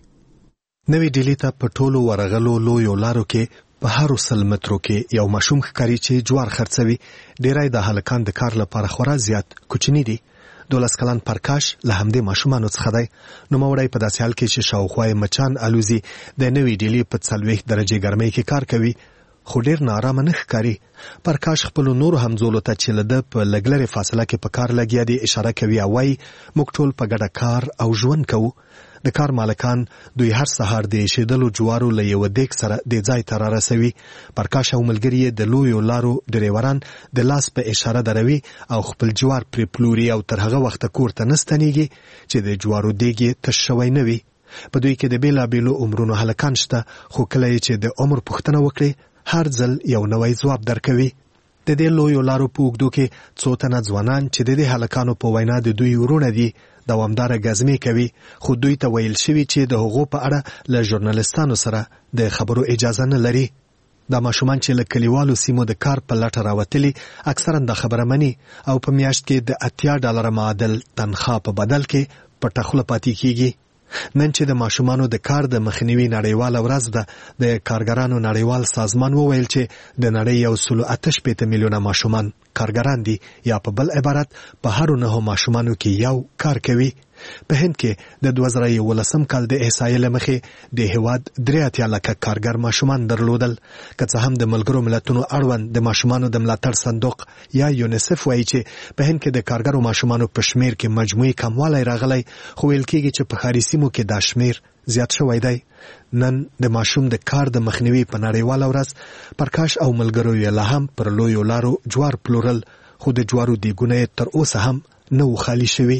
نوې ډیلی ته په ټولو ورغلو لویو لارو کې په هر سل مترو کې یو ماشوم ښکاري چې جوار خرڅوي. ډیری د هلکان د کار لپاره خورا زیات کوچني دي. دولس کلن پرکاش له همدې ماشومانو څخه دی. نوموړی په داسې حال کې چې شاوخوا یې مچان الوزي د نوې ډیلي په څلوېښت درجې ګرمۍ کې کار کوي، خو ډېر ناارامه نه ښکاري. پرکاش خپلو نورو همزولو ته چې له ده په لږ لرې فاصله کې په کار لګیا دي اشاره کوي او وایي موږ ټول په ګډه کار او ژوند کوو. د کار مالکان دوی هر سهار د شیدلو جوارو له یو دیګ سره د ځای ته را رسوي. پرکاش او ملګري د لویو لارو ډریوران د لاس په اشاره دروي او خپل جوار پرې پلوري او تر هغه وخته کور ته نه ستنېږي چې د جوارو دیګ یې تش شوی نه وي. په دوی کې د بېلابېلو عمرونو هلکان شته، خو کله یې چې د عمر پوښتنه وکړي هر ځل یو نوی ځواب درکوي. د دې لویو لارو په اوږدو کې څو تنه ځوانان چې د دې هلکانو په وینا د دوی ورونه دي دوامداره ګزمې کوي، خو دوی ته ویل شوي چې د هغو په اړه له ژورنالستانو سره د خبرو اجازه نه لري. دا ماشومان چې له کلیوالو سیمو د کار په لټه راوتلي اکثرا دا خبره مني او په میاشت کې د اتیا ډالره معادل تنخوا په بدل کې پټه خوله پاتې کیږي. نن چې د ماشومانو د کار د مخنیوي نړیواله ورځ ده، د کارګرانو نړیوال سازمان وویل چې د نړۍ یو سلو اته شپېته میلیونه ماشومان کارګران دي، یا په بل عبارت په هرو نهو ماشومانو کې یو کار کوي. په هند کې د دوه زره یولسم کال د احصایې له مخې د هیواد درې اتیا لکه کارګر ماشومان درلودل. که څه هم د ملګرو ملتونو اړوند د ماشومانو د ملاتړ صندوق یا یونیسف وایي چې په هند کې د کارګرو ماشومانو په شمیر کې مجموعي کموالی راغلی، خو ویل کېږي چې په ښاري سیمو کې دا شمیر زیات شوی دی. نن د ماشوم د کار د مخنیوي په نړیواله ورځ پرکاش او ملګرو یې لا هم پر لویو لارو جوار پلورل، خو د جوارو دیګونه یې تر اوسه هم نه و خالي شوي.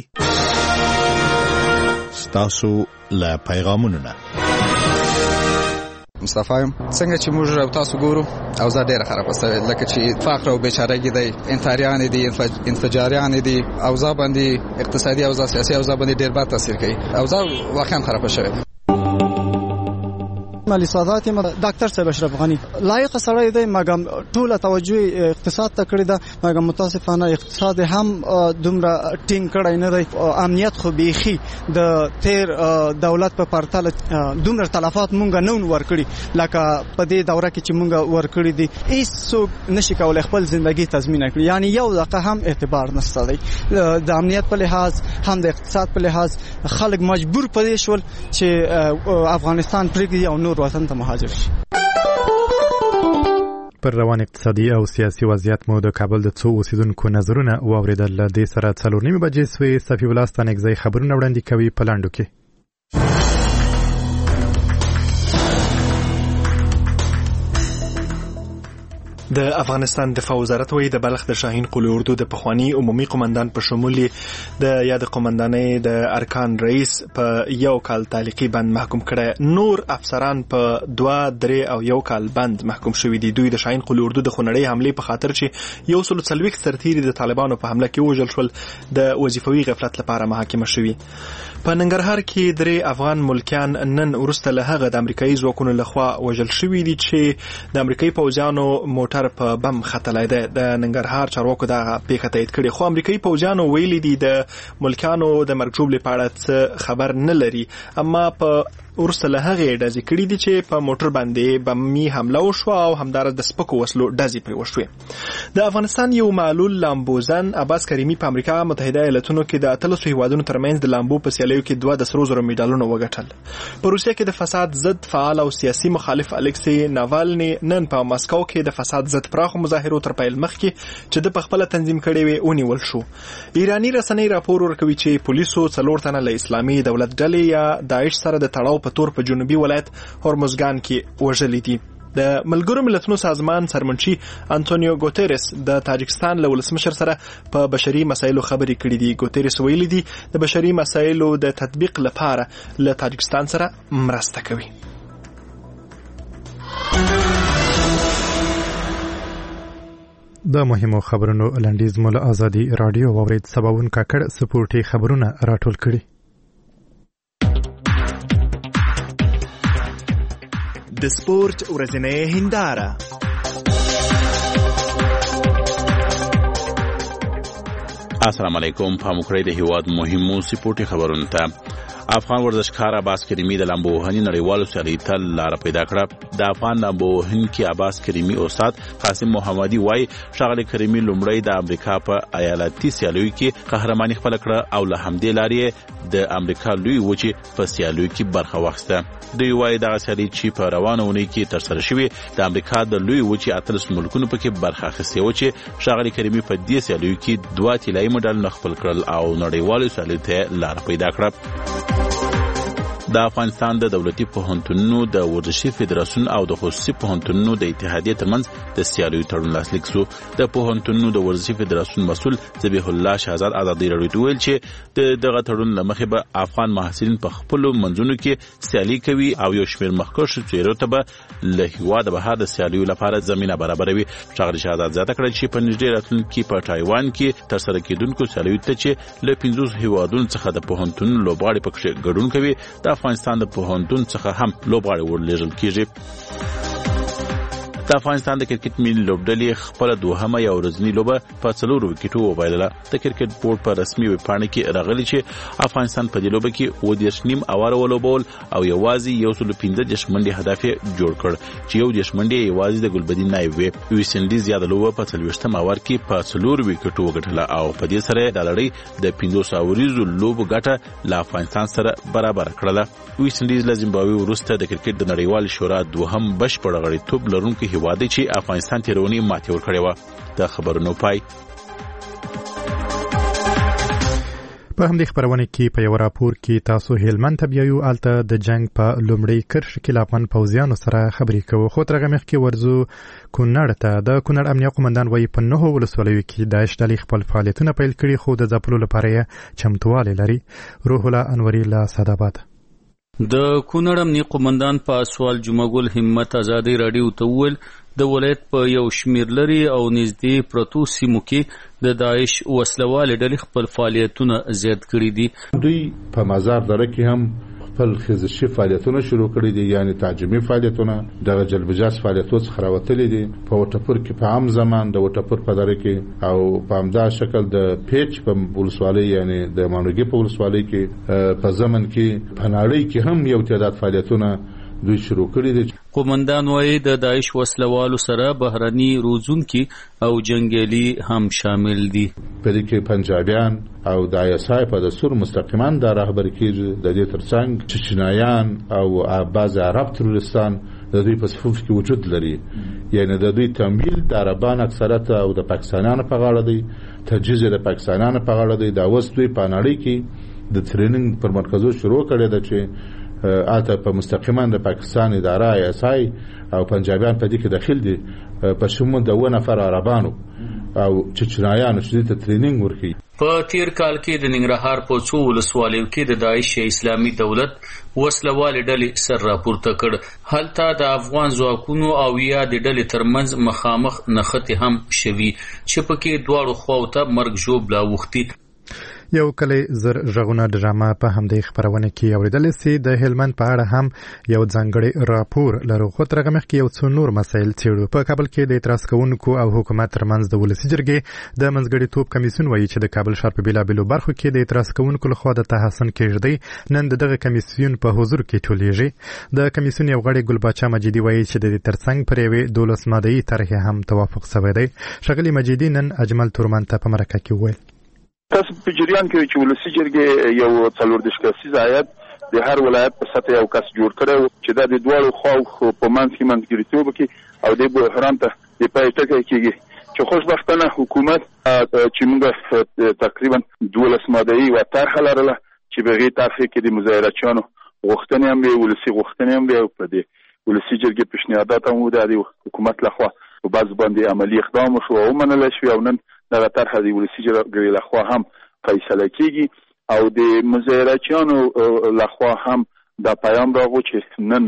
ستاسو له پیغامونو نه مصطفی یم. څنګه چې موږ او تاسو ګورو او زه ډیره خرابه سوې لکه چې فقر او بیچارهګي دی، انتحاریان دي، انفجاریان دي، او زه باندې اقتصادي او سیاسي او زه باندې ډیر بد تاثیر کوي او زه واقعا خرابه شوې. مالی سادات یم ډاکټر صاحب اشرف غنی لایق سړی دی، مګم ټوله توجه اقتصاد ته کړی ده، مګم متاسفانه اقتصاد هم دومره ټینګ کړی نه دی. امنیت خو بیخي د تیر دولت په پرتله دومره تلفات مونږ نه ورکړي لکه په دې دوره کې چې مونږ ورکړي دي. هیڅوک نشي کولای خپل ژوندۍ تضمین کړي، یعنی یو دقیقه هم اعتبار نشته دی. د امنیت په لحاظ هم د اقتصاد په لحاظ خلک مجبور پدې شول چې افغانستان پرېږدي او نور وطن ته مهاجر شي. پر روان اقتصادي او سیاسي وضعیت مو د کابل د څو اوسیدونکو نظرونه واوریدل. له دې سره څلور نیمې بجې سوې. صفي الله ستانکزی خبرونه وړاندې کوي په لاندو کې. د افغانستان دفاع وزارت وایي د بلخ د شاهین قلی اردو د پخوانی عمومي قومندان په شمول د یاد قومندانۍ د ارکان رئیس په یو کال تعلیقي بند محکوم کړي. نور افسران په دوه درې او یو کال بند محکوم شوي دي. دوی د شاهین قلی اردو د خونړۍ حملې په خاطر چې یو سل څلوېښت سرتیري د طالبانو په حمله کې وژل شول د وظیفوي غفلت لپاره محاکمه شوي. په ننګرهار کې درې افغان ملکیان نن وروسته له هغه د امریکایي ځواکونو لخوا وژل شوي دي چې د امریکایي پوځیانو موټر په بم ختلای ده. د ننګرهار چارواکو دا پیښه تایید کړې، خو امریکایي پوځیانو ویلي دي د ملکیانو د مرګ ژوبلې په اړه خبر نه لري، اما په ورسته له هغه ډزې کړې دي چې په موټر باندې بمي حمله وشوه او همدارس د سپکو وسلو ډزې پرې وشوې. د افغانستان یو معلول لامبوزن عباس کریمي په امریکا متحده ایالاتونو کې د اتلسو هیوادونو ترمنځ د لامبو په سیالیو کې دوه د سرو زرو میډالونه وګټل. په روسیه کې د فساد ضد فعال او سیاسي مخالف الکسی ناوالني نن په مسکو کې د فساد ضد پراخو مظاهرو تر پیل مخکې چې د خپل تنظیم کړي وي ونیول شو. ایرانی رسنۍ راپور ورکوي چې پولیسو څلور تنه له اسلامي دولت ډلې یا داعش سره د تړاو په تور په جنوبي ولایت هرمزګان کې وژلي دي. د ملګرو ملتونو سازمان سرمنشي انټونیو ګوتيرس د تاجکستان له ولسمشر سره په بشري مسایلو خبرې کړې دي. ګوتيرس ویلي دي د بشري مسایلو د تطبیق لپاره له تاجکستان سره مرسته کوي. د مهمو خبرونو لنډیز مول ازادي رادیو واورید. سباون کاکړ سپورټي خبرونه راټول کړي. د سپورت ورځنۍ هنداره. السلام علیکم. په مکرې د هیواد مهمو سپورتي خبرونو ته افغان ورزشکار عباس کریمي د لامبو وهنې نړیوالو سیالیو ته لاره پیدا کړه. د افغان لامبو وهونکي عباس کریمي استاد قاسم محمدي وایي ښاغلی کریمي لومړی د امریکا په ایالتي سیالیو کې قهرماني خپله کړه او له همدې لارې د امریکا لوی وچې په سیالیو کې برخه واخیسته. دوی وایي دغه سیالي چې په روانه اونۍ کې ترسره شوې د امریکا د لوی وچې اتلس ملکونو پکې برخه اخیستې وه چې ښاغلی کریمي په دې سیالیو کې دوه طلایي مډالونه خپل کړل او نړیوالو سیالیو ته لاره پیدا کړه. د افغانستان د دولتي پوهنتونونو د ورزشي فدراسیون او د خصوصي پوهنتونونو د اتحادیې ترمنځ د سیالیو تړون لاسلیک شو. د پوهنتونونو د ورزشي فدراسیون مسؤل ذبیح الله شهزاد ازادي راډیو ته ویل چې د دغه تړون له مخې به افغان محصلین په خپلو منځونو کې سیالي کوي او یو شمېر مخکښو څېرو ته به له هېواده بهر د سیالیو لپاره زمینه برابروي. ښاغلي شهزاد زیاته کړه چې په نږدې راتلونکي په تایوان کې ترسره کېدونکو سیالیو ته چې له پنځوسو هېوادونو څخه د پوهنتونونو لوبغاړي پکې ګډون کوي د افغانستان د پوهنتون څخه هم لوبغاړي ورلېږل کیږي. د افغانستان د کرکټ ملي لوبډلې خپله دوهمه یا ورځنۍ لوبه په څلورو وکټو وبایلله. د کرکټ بورډ په رسمي ویبپاڼه کې راغلي چې افغانستان په دې لوبه کې اووه دېرش نیم اواره ولوبول او یوازې یو سل پنځه دېرش منډې هدف یې جوړ کړ چې یو دېرش منډې یوازې د ګلبدین نایب وې. ویسټ انډیز یاده لوبه په څلوېښتم اوور کې په څلورو وکټو وګټله او په دې سره د لړۍ د پنځوس اوریزو لوبو ګټه له افغانستان سره برابر کړله. ویسټ انډیز له زیمبابوې وروسته د کرکټ د نړیوال شورا دوهم بشپړ غړیتوب لرونکی هیواد دی چې افغانستان تیرونی ماتې ورکړې وه. د خبرونو پای. په همدې خبرونه کې په یو راپور کې تاسو هلمند ته بیایو. الته د جنگ په لومړۍ کرښه کې له افغان پوځیانو سره خبرې کوو. خو تر هغه مخکې ورځو کونړ ته. د کونړ امنیه قومندان وایي په نهو ولسوالیو کې داعش ډلې خپل فعالیتونه پیل کړي خو د ځپلو لپاره یې چمتووالی لري. روح الله انوري له سعدآباد. د کونړ امنیه قومندان په سوال جمعګل همت ازادي رادیو ته وویل د ولایت په یو شمیر لري او نږدې پرتو سیمو کې د داعش وسلوال ډلې خپل فعالیتونه زیات کړي دي. دوی په مزار دره کې هم خپل خزشي فعالیتونه شروع کړي دي، یعنی تعجبي فعالیتونه د جلبجاس فعالیتونو څخه راوتلي دي. په وټپور کې په عام زمان د وټپور په دره کې او په همدا شکل د پیچ په ولسوالۍ یعنی د مانوګي په ولسوالۍ کې په زمن کې په ناړۍ کې هم یو تعداد فعالیتونه دوی شروع کړي دي. قومندان وایي د داعش وسلوالو سره بهرني روزونکي او جنگیالي هم شامل دي. په دې کې پنجابیان او د آی اس آی په دستور مستقیمان د رهبري کېږي. د دې ترڅنګ چچنایان او بعض عرب تروریستان د دوی په صفوف کې وجود لري، یعنی د دوی تمویل د عربان اکثریت او د پاکستانیانو په غاړه دی، تجهیز د پاکستانیانو په غاړه دی. دا اوس دوی په نړۍ کې د ټریننګ پر مرکزو شروع کړي ده چې آتا په مستقیما د پاکستان اداره آی اس آی او پنجابیان په دې کې داخل دي، په شمول د ونه نفر عربانو او چچنایانو چې ته ټریننګ ورکړي. په تیر کال کې د ننګرهار په څو ولسوالیو کې د داعش اسلامي دولت وسلوال ډلې سر راپورته کړ. هلته د افغان ځواکونو او یا د ډلې ترمنځ مخامخ نښتې هم شوي چې پکې دواړو خواو ته مرګ ژوبله اوښتي. یو کلی زر ژغونه ډرامه په همدې خبرونه کې اوریدل سي. د هلمند په اړه هم یو ځانګړی راپور لرو، خو تر هغه مخکې یو څو نور مسایل څېړو. په کابل کې د اعتراض کوونکو او حکومت ترمنځ د ولسي جرګې د منځګړیتوب کمیسیون وایي چې د کابل ښار په بېلابېلو برخو کې د اعتراض کوونکو لخوا د تحسن کېږدی نن د دغه کمیسیون په حضور کې ټولېږي. د کمیسیون یو غړی ګلباچا مجیدي وایي چې د دې ترڅنګ پر یوې دولس مادهیي طرحې هم توافق شوی دی. ښاغلي مجیدي نن اجمل تورمن ته په مرکه کې وویل تاسو په جریان کې چې ولسی جرګې یو څلور دېرش کسیز هیئت د هر ولایت په سطح یو کس جوړ کړی چې دا د دواړو خواو په منځ کې منځګړیتوب وکړي او د بحران ته د پای ټکی کېږي. چې خوشبختانه حکومت چې موږ تقریبا دولس مادهیي یوه طرحه لرله چې په هغې طرحې کې د مظاهرچیانو غوښتنې هم وې، ولسي غوښتنې هم وې او په دې ولسي جرګې پیشنهادات هم وو د حکومت لخوا په بعض باندې عملي اقدام وشو او ومنله شوې او نن دغه طرحه د ولسي جرګې لخوا هم فیصله کېږي او د مظاهرچیانو لخوا هم دا پیام راغو چې نن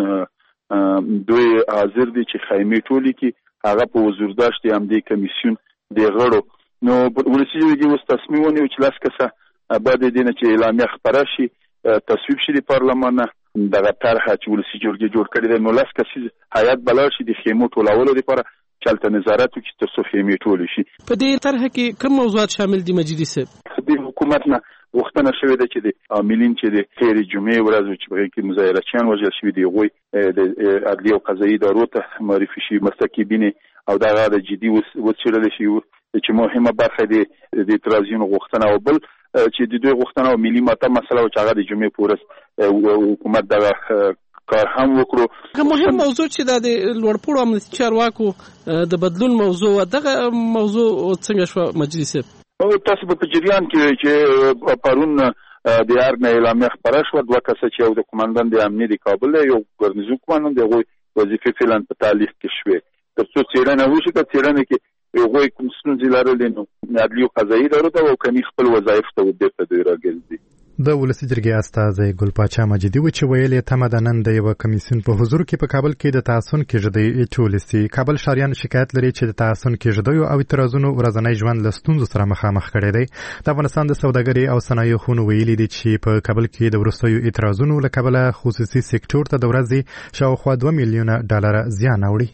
دوی حاضر دي چې خیمې ټولې کړي، هغه په حضورداشت همدې کمیسیون د غړو. نو ولسي جرګې اوس تصمیم ونیو چې لس کسه بعد د دې نه چې اعلامیه خپره شي تصویب شي د پارلمان نه دغه طرحه چې ولسي جرګې جوړ کړې ده، نو لس کسیز هیئت بلار شي د خیمو ټولولو لپاره چلته نظارت وکړي تر څو خیمې ټولې شي. په دې طرحه کې کوم موضوعات شامل دي مجیدي صاحب؟ د حکومت نه غوښتنه شوې ده چې د عاملین چې د تېرې جمعې ورځ چې په هغې کې مظاهرچیان وژل شوي دي هغوی د عدلي او قضایي ادارو ته معرفي شي، مرتکبین او دغه د جدي وڅېړلی شي چې مهمه برخه د اعتراضیونو غوښتنه او بل چې د دوی غوښتنه او ملي ماتم مسله چې هغه د جمعې په ورځ حکومت دغه کار هم وکړو. مهم موضوع چې دا د لوړپوړو امنیتي چارواکو د بدلون موضوع دغه موضوع څنګه شو مجلس صاحب؟ تاسو په جریان کې چې پرون د یار نه اعلامیه خپره شوه، دوه کسه چې یو د قومندان د امنیه د کابل یو ګرنیزون قومندان د هغوی وظیفې فعلا په تعلیق کې شوې تر څو څېړنه وشي. په څېړنه کې هغوی کوم ستونزې لرلې نو عدلي او قضایي ادارو ته او کمي خپل وظایف ته بېرته دوی راګرځي. د ولسي جرګې استازی ګلپاچا مجیدي و چې ویل یې تمه ده نن د یوه کمیسیون په حضور کې په کابل کې د تعصن کېږدۍ ټولې سي. کابل ښاریان شکایت لري چې د تعصن کېږدیو او اعتراضونو ورځنی ژوند له ستونزو سره مخامخ کړی دی. د افغانستان د سوداګرۍ او صنایعو خونو ویلي دي چې په کابل کې د وروستیو اعتراضونو له کبله خصوصي سکتور ته د ورځې شاوخوا دوه میلیونه ډالره زیان اوړي.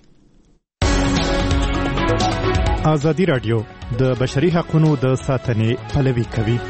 ازادي راډیو د بشري حقوقو د ساتنې پلوي کوي.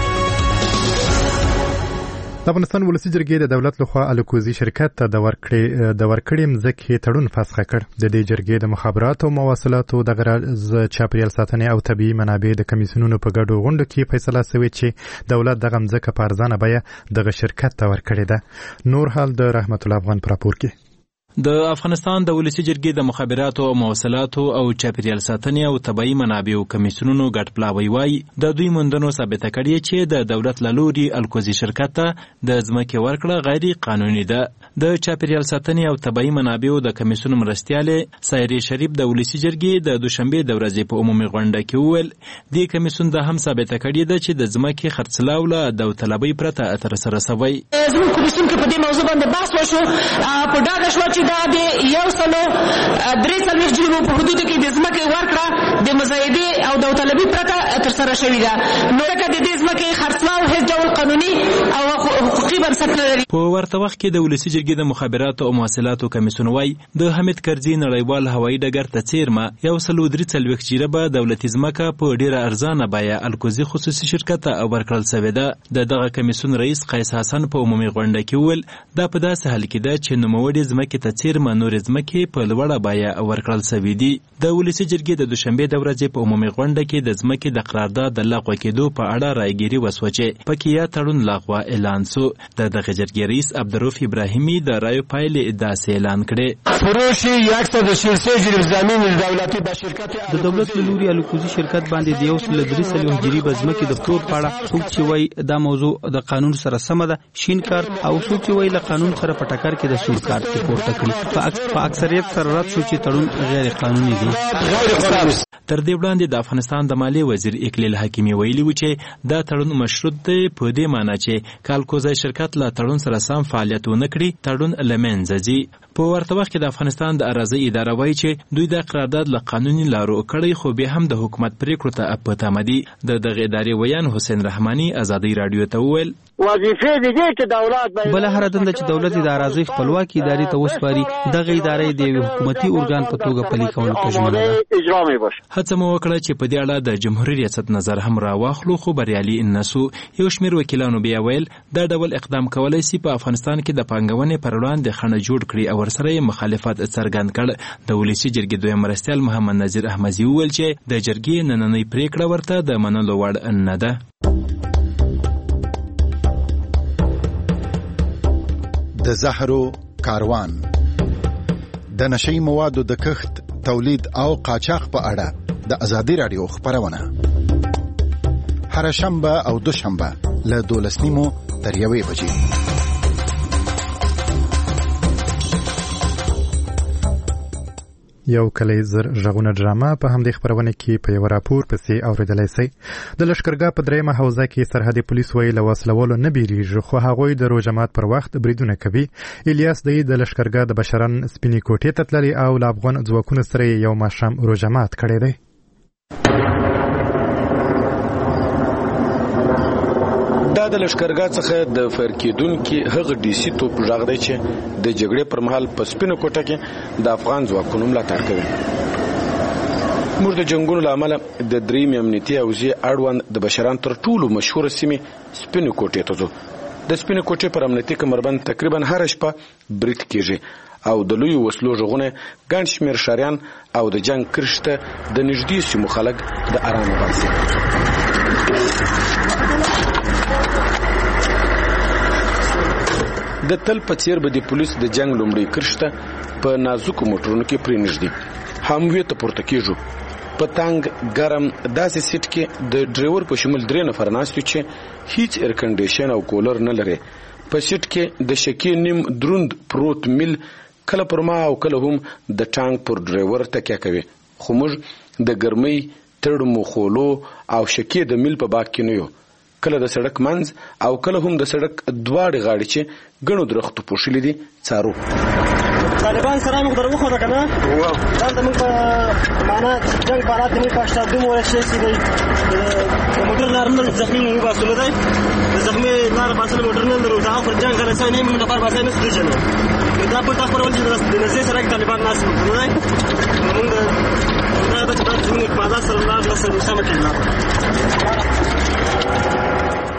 د افغانستان ولسي جرګې د دولت لخوا الکوزي شرکت ته د ورکړې د ورکړې مځکې تړون فسخ کړ. د دې جرګې د مخابراتو او مواصلاتو د غرض چاپیریال ساتنې او طبیعي منابع د کمیسیونونو په ګډو غونډو کې فیصله شوې چې دولت دغه مځکه په ارزانه بیه دغه شرکت ته ورکړې ده. نور حال د رحمت الله افغان پر راپور کې. د افغانستان د ولسی جرګې د مخابراتو او مواصلاتو او چاپیریال ساتنې او طبيعي منابعو کمیسیونونو ګډ پلاوی وایي د دوی موندنو ثابته کړې چې د دولت له لوري الکوزي شرکت ته د ځمکې ورکړه غیر قانوني ده. د چاپیریال ساتنې او طبيعي منابعو د کمیسیون مرستیاله سایري شریف د ولسی جرګې د دوشنبه د ورځې په عمومي غونډه کې وویل د کمیسیون د هم ثابته کړې ده چې د ځمکې خرڅلاو له داوطلبۍ پرته تر سره شوی. زموږ کمیسیون کې په دې موضوع باندې بحث وشو، په ډاګه شو چې دا د یو سلو درې څلوېښت جریبو په حدودو کې د ځمکې ورکړه د مزایدې او داوطلبۍ پرته ترسره شوې ده. نو ځکه د دې ځمکې خرڅلاو هیڅ ډول قانوني او حقوقي بنسټ نه لري. په ورته وخت کې د ولسی جرګې د مخابراتو او مواصلاتو کمیسیون وایي د حمید کرزي نړیوال هوایي ډګر ته څیرمه یو سلو درې څلوېښت جریبه دولتي ځمکه په ډیره ارزانه بیه الکوزي خصوصي شرکت ته ورکړل شوې ده. د دغه کمیسیون رئیس قیس حسن په عمومي غونډه کې وویل دا په داسې حال کې ده چې نوموړي ځمکې ته څیرمه نورې ځمکې په لوړه بیه ورکړل شوي دي. د ولسي جرګې د دوشنبې د ورځې په عمومي غونډه کې د ځمکې د قرارداد د لغوه کېدو په اړه رایګیري وسوه چې پکې یا تړون لغوه اعلان سو. د دغه جرګې رئیس عبدالرؤف ابراهیمي د رایو پایلې داسې اعلان کړې فروش صد و سی و سه جریب زمین دولتي به شرکت د دولت له لوري الکوزي شرکت باندې د یو سل درې څلوېښت جریب ځمکې د پلور په اړه څوک چې وایي دا موضوع د قانون سره سمه ده شین کارت او څوک چې وایي له قانون سره په ټکر کې د سور کارت کې پورته کړي. په اکثریت سره رد شو چې تړون غیر قانوني دی. تر دې وړاندې د افغانستان د مالیې وزیر اقلیل حکیمي ویلي و چې دا تړون مشروط دی په دې معنی چې کالکوزي شرکت له تړون سره سم فعالیت ونه کړي تړون له منځه ځي. په ورته وخت کې د افغانستان د اراضي اداره وایي چې دوی د قرارداد له قانوني لارو کړی خو بیا هم د حکومت پریکړو ته په تمه دي. د دغه ادارې ویان حسین رحماني ازادي رادیو ته وویل وظیفې دي چې دولت بل هر دنده چې دولت د اراضي خپلواکي ادارې ته وسپاري دغه ادارې د یو حکومتي ارګان په توګه پلي کول ته ژمنه ده. اجرا مې وشي. هڅه مو وکړه چې په دې اړه د جمهوریت ریاست نظر هم راواخلو خو بریالي نسو. یو شمېر وکیلانو بیا ویل دا ډول اقدام کولای شي په افغانستان کې د پانګونې پر وړاندې خنډ جوړ کړي او ورسره یې مخالفت څرګند کړ. د ولسی جرګې دویم مرستیال محمد نذیر احمدي وویل چې د جرګې نننۍ پریکړه ورته د منلو وړ نه ده. د زهرو کاروان د نشئی موادو د کښت تولید او قاچاق په اړه د ازادي رادیو خبرونه هر شنبه او دوشنبه له دولس نیمو تر یوې بجې. یو کلی زر ژغونه ډرامه په همدې خبرونه کې په یو راپور پسې اوریدلای شئ. د لشکرګاه په دریمه حوزه کې سرحدي پولیس وایي له وسلوالو نه بیریږي خو هغوی د روژه پر وخت بریدونه کوي. الیاس دی د لشکرګاه د بشرن سپینې کوټې ته تللی او له افغان ځواکونو سره یو ماښام روژه مات کړی دی. دا د لشکرګاه څخه د فر کېدونکي هغه ډي سي توپ غږ دی چې د جګړې پر مهال په سپینه کوټه کې د افغان ځواکونو ملاتړ کوي. موږ د جنګونو له امله د درېیمې امنیتي حوزې اړوند د بشران تر ټولو مشهوره سیمې سپینې کوټې ته ځو. د سپینې کوټې پر امنیتي کمربند تقریبا هره شپه برید کېږي او د لویو وسلو غږونه ګڼ شمېر ښاریان او د جنګ کرښې ته د نږدې سیمو خلک د ارامه باسي. د تل په څیر به د پولیس د جنگ لومړی کرښته په نازکو موټرونو کې پرېنږدي هموی ته پورته کېږو. په تنګ ګرم داسې سیټ کې د ډرایور په شمول درې نفر ناست وي چې هیڅ ایر کنډیشن او کولر نه لري. په سیټ کې د شکې نیم دروند پروت میل کله پر ما او کله هم د ټانک پر ډرایور تکیه کوي. خو موږ د ګرمۍ تړمو خولو او شکې د میل په باغ کې نه یو. کله د سړک منځ او کله هم د سړک دواړې غاړې چې ګڼو درختو پوښلي دي څارو. طالبان سره موږ درو خو کنه دا د موږ په معنا جنگ بارات نه پښتا دوم ورشي چې د موټر نارمل زخمي نه واسول دی د زخمي لار باسل موټر نه درو دا پر جنگ غلسه نه موږ د بار باسل نه ستېجنه دا په تاسو پر ولې د نزي سره طالبان ناس نه موږ دا د تاسو موږ په تاسو سره لا سره سم کېږي.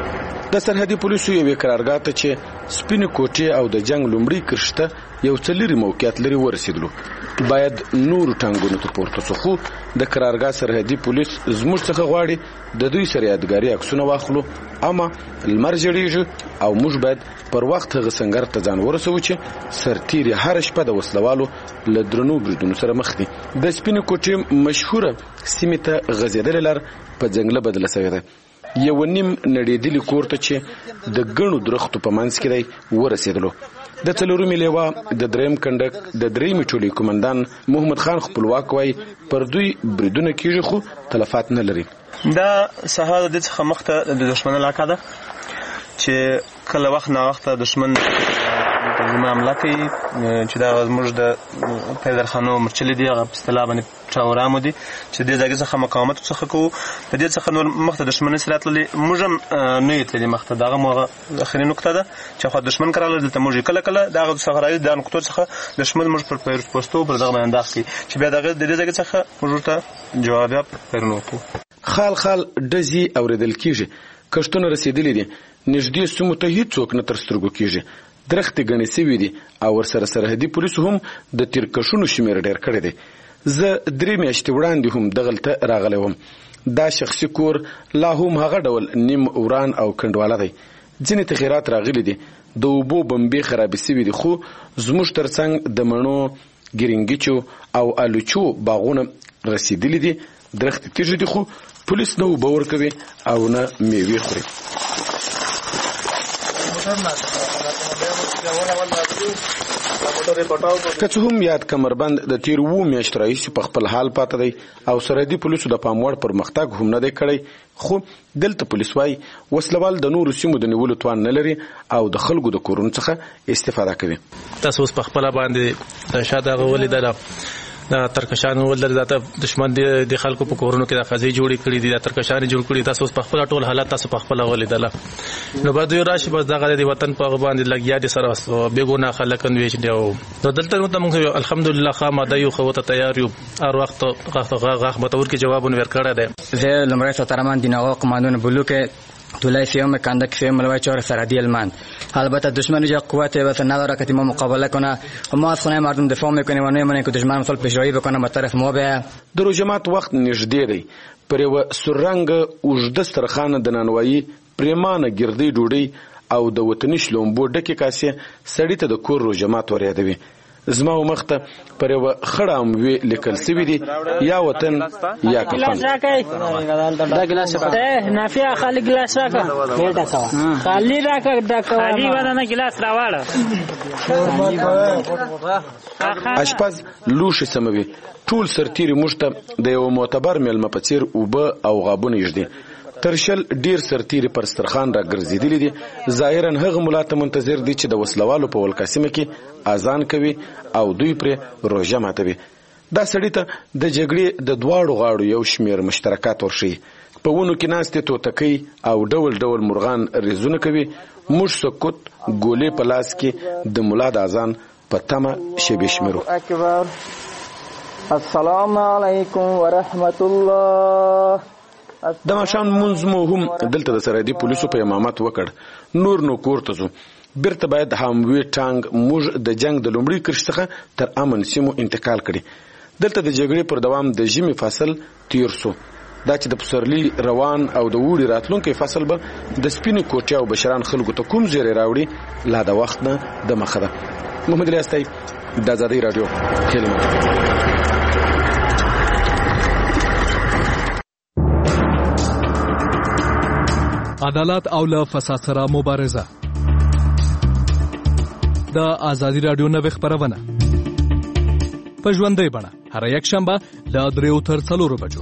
د سرحدي پولیسو یو قرارګاه ته چې سپین کوټې او د جنگ لومړی کرشته یو څلوري موقعیت لري ورسېدلو باید نور ټانګونو ته پورته شو خو د قرارګاه سرحدي پولیس زموږ څخه غواړي د دوی سره یادګاري عکسونه واخلو اما لمر جوړیږي او موږ باید پر وخت هغه څنګه ته ځان ورسو چې سرتیري هر شپه د وسلوالو له درنو بریدونو سره مخ دي د سپین کوټې مشهوره سیمه ته غزیدل لار په ځنګل بدل شوی ده یو نیم نړیدلی کور ته چې د ګڼو درختو په منځ کې دی ورسېدلو د څلورمې لیوا د دریم کندک د درېمې ټولۍ قومندان محمد خان خپلواک وای پر دوی بریدونه کیږي خو تلفات نه لري دا سهار د څخه مخته د دشمن علاقه ده چې کله وخت نه وخت دشمن ترجمه عمله کوي چې دا زموږ د پیدرخانو مرچلې دي هغه په اصطلاح باندې ټاورامو دي چې د ځای څخه مقاومت څخه کوو د دې څخه نور مخته دشمن سره تللي موږ هم نه یتلې مخته دغه موږ اخري نقطه ده چې خو دشمن کراله دلته موږ کله کله دغه څخه راځي د نقطو څخه دشمن موږ پر پیر پوسټو پر دغه باندې انداز کوي چې بیا دغه د دې ځای څخه موږ ته جواب پرنو کوو خال خال دزي اوریدل کیږي کښتونه رسیدلې دي نږدې سمو ته هیڅ څوک نه تر سترګو کیږي درخت غني سوي دي او ورسره سرحدي پولیسو هم د تیرکشونو شمیر ډیر کړی دي زه درې میاشتې وړاندې هم دغلته راغلی وم دا شخصي کور لا هم هغه ډول نیم وران او کندواله دی ځینې تغیرات راغلي دي د اوبو بمبې خرابې سوي دي خو زموږ ترڅنګ د مڼو ګرینګیچو او الوچو باغونه رسیدلي دي درخت تیږي دي خو پولیس نه اوبه ورکوي او نه میوې خوري که څه هم یاد کمربند د تیر وو میاشت راهیسې په خپل حال پاته دی او سرحدي پولیسو د پاموړ پرمختګ هم نه دی کړی خو دلته پولیس وایي وسلوال د نورو سیمو د نیولو توان نه لري او د خلکو د کورونو څخه استفاده کوي تاسو اوس په خپله باندې شاته هغه ولیدله دا ترکشان ولر ذاته دشمن د خلکو په کورونو کې د خزي جوړې کړې دي د ترکشان جوړ کړي تاسو په خپل ټول حالت تاسو په خپل ولیدله نو بعد یو راشي بس دغه د وطن په باندې لګیا دي سره بیګونه خلک نوې چې نو دلته نو موږ الحمدلله خامه یو خو ته تیار یو هر وخت غاغ متور کې جوابونه ورکړه ده زه لمړی سترمان دینغه قماندون بلوک طلای فیوم کندک فیوم لوای چهار سرحدی المان البته دشمن جا قوت وطن نداره که ما مقابله کنه ما از خونه مردم دفاع میکنیم و نمیمونه که دشمن مثلا پیشروی بکنه به طرف ما به درو جماعت وخت نږدې دی پر یو سرنګ اوږده سترخانه د نانوایي پریمانه ګردی ډوډۍ او د وطني شلومبو ډکې کاسې سړی ته د کور رو جماعت ورېدوي زما مخته پر یو خړم وی لیکل سوي دي یا وطن یا کفن دا ګلاس ته نافیا خالی ګلاس راکا بیٹا کا خالی راکا ډکا خالی ودانه ګلاس راواړه اشپز لوش سموي ټول سرتيري مشته د یو معتبر ملمه پچیر اوبه او غابونه یږدي ترشل ډیر سرتيري پر سترخان را ګرځیدلې دي ظاهرا هغه ملاته منتظر دي چې د وسلوالو په ولکاسمه کې اذان کوي او دوی پر روزه ماتوي دا سړی ته د جګړې د دواړو غاړو یو شمیر مشترکات ورشي په ونو کې ناستې توتکۍ او ډول ډول مرغان ریزونه کوي موږ سکوت ګولې په لاس کې د مولا د اذان په تمه شبي شمرو السلام علیکم ورحمت الله د ماشان منځ مو هم دلته د سرحدي پولیسو په امامت وکړ نور نو کوړته زو بیرته باید هموی ټانګ موږ د جنگ د لومړي کرښ څخه تر امن سیمو انتقال کړي دلته د جګړې پر دوام د ژمي فصل تیر سو دا چې د پسرلی روان او د وړي راتلونکي فصل به د سپینې کوټې او بشران خلکو ته کوم زیری راوړي لا د وخت نه د مخه ده محمد ریاستي د آزادۍ رادیو کلمه عدالت او له فساد سره مبارزه د آزادۍ رادیو نوې خبرونه په ژوندۍ بڼه هر یک شنبه له دریو تر څلورو بجو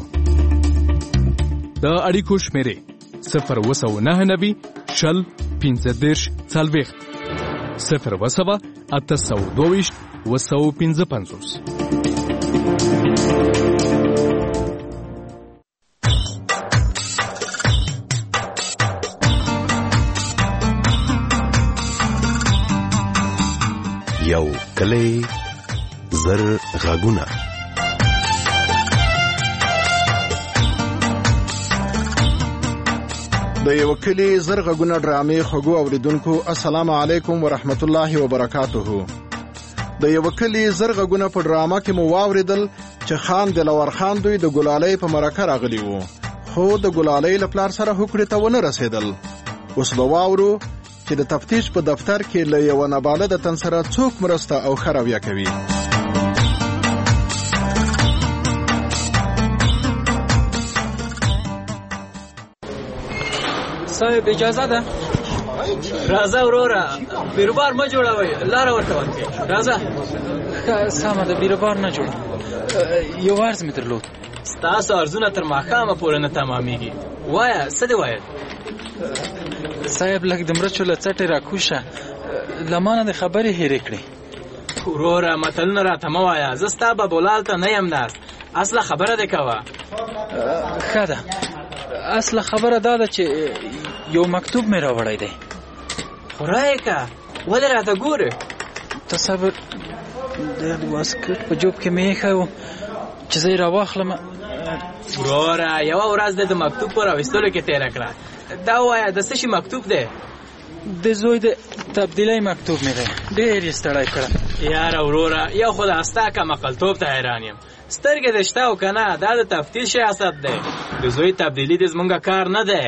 د اړیکو شمیرې صفر وسو نه نوي شل پنځه دېرش څلوېښت صفر وسوه اته سوه دوه ویشت وسو پنځه پنځوس یو کلی زر غاګونه د یو کلی زرغونه ډرامې خوږو اوریدونکو السلام علیکم ورحمت الله وبرکاتہ. د یو کلی زرغونه په ډرامه کې مو واوریدل چې خان دلور خان دوی د ګلالۍ په مرکه راغلی وو، خو د ګلالۍ له پلار سره هوکړې ته ونه رسېدل. اوس به واورو چې د تفتیش په دفتر کې له یو نابالغ تن سره څوک مرسته او ښه رویه کوي. صاحب اجازه ده؟ راځه وروره، بیروبار مه جوړوئ، لاره ورته ورکړئ. راځه. سمه ده، بیروبار نه جوړ. یو عرض مې درلود. ستاسو عرضونه تر ماښامه پورې نه تمامېږي. وایه څه دې ویل؟ صاحب لږ د مرچو له څټې راکوشه، له ما نه د خبرې هېرې کړې. وروره متلونه راته مه وایه، زه ستا بابولال ته نه یم ناست. اصله خبره دې کوه. ښه ده، اصله خبره دا ده چې یو مکتوب مې راوړی دی. خورای که ولې راته ګورې؟ تصور د واسکټ په جوب کې مې ایښی و چې زه یې راواخلم. وروره یوه ورځ دې د مکتوب په راویستلو کې تېره کړه. دا ووایه د څه شي مکتوب دی؟ د زوی د تبدیلۍ مکتوب مې دی، ډېر یې ستړی کړم. یاره وروره یو خو د ستا کمعقلتوب ته حیران یم. سترګې دې شته او که نه، دا د تفتیش سیاست دی. د زوی تبدیلي دې زمونږ کار نه دی.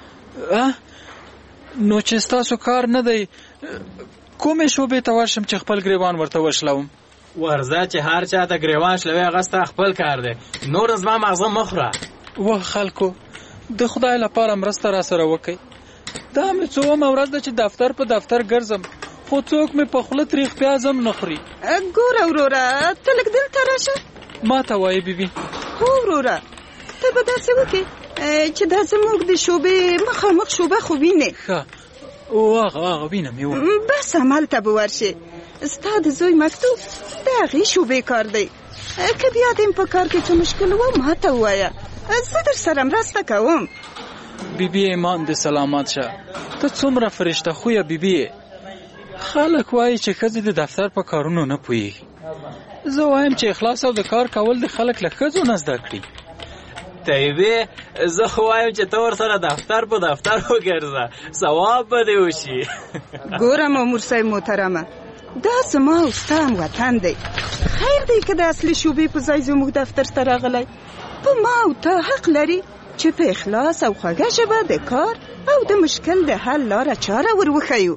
نو چې ستاسو کار نه دی، کومې شوبې ته ورشم چې خپل ګریوان ورته وشلوم؟ ورځه چې هر چا ته ګریوان شلوي، هغه ستا خپل کار دی. نور زما مغزه مه خوره. وه خلکو، د خدای لپاره مرسته را سره وکئ. دا مې څومه ورځ ده چې دفتر په دفتر ګرځم، خو څوک مې په خوله تریخ پیاز هم نه خوري. ګوره وروره، ته لږ دلته راشه. ما ته وایې بیبي؟ هو وروره، ته به داسې وکړې چې دا زموږ د شوبې مخامخ شوبه خو وینې. ښه، هغه هغه وینم یې. بس همالته به ورشې. ستا د زوی مکتوب د هغې شوبې کار دی. که بیا دې په کار کې څه مشکل و ما ته ووایه، زه در سره مرسته کوم. بیبي ایمان دې سلامت شه، ته څومره فرشته خویه بیبي. خلک وایي چې ښځې د دفتر په کارونو نه پوهېږي. زه وایم چې اخلاص او د کار کول د خلک له ښځو نه زده کړي. طیبې، زه خو وایم چې ته ورسره دفتر په دفتر وګرځه، ثواب به دې وشي. ګوره مامور صاحب محترمه، دا زما او ستا هم وطن دی. خیر دی که د اصلي شوبې په ځای زموږ دفتر ته راغلی. په ما او ته حق لري چې په اخلاص او خوږه ژبه د کار او د مشکل د حل لاره چاره ور وښیو.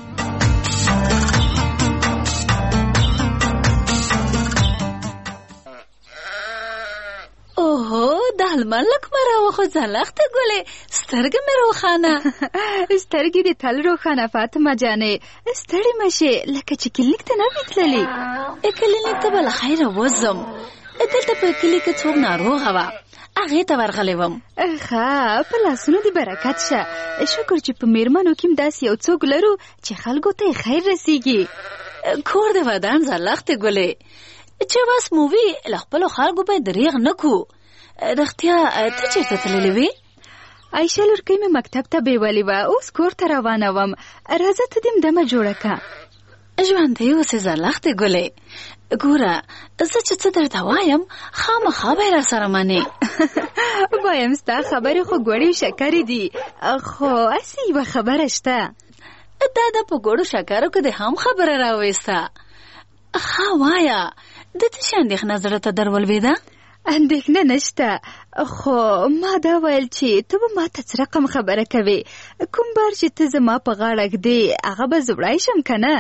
اوهو، د هلمند لکمه راوخوځه لخته ګلې، سترګې مې روښانه. سترګې دې تل روښانه فاطمه جانې، ستړې مه شې، لکه چې کلینیک ته نه وې تللې. کلینیک ته به له خیره وځم، دلته په کلي کې څوک ناروغه وه، هغې ته ورغلی وم. ښه، په لاسونو دې برکت شه. شکر چې په میرمنو کې هم داسې یو څوک لرو چې خلکو ته یې خیر رسیږي. کور د ودان زلختې ګلې، چې بس مووي له خپلو خلکو به دریغ نه کو. رښتیا ته چېرته تللې وې؟ عایشه لورکۍ مې مکتب ته بیولې وه، اوس کور ته روانه وم. راځه ته دې دمه جوړه که. ژوندی اوسې زلختې ګلې. ګوره، زه چې څه درته وایم خامخا به یې را سره منې. وایم ستا خبرې خو ګوړې شکرې دي، خو هسې یوه خبره شته. دا د په ګوړو شکرو کې دې هم خبره راویسته. ښه وایه، د څه شي اندېښنه زړه ته در ولوېده؟ اندېښنه نشته، خو ما دا ویل چې ته به ما ته څه رقم خبره کوې. کوم بار چې ته زما په غاړه ږدې هغه به زه وړی شم که نه؟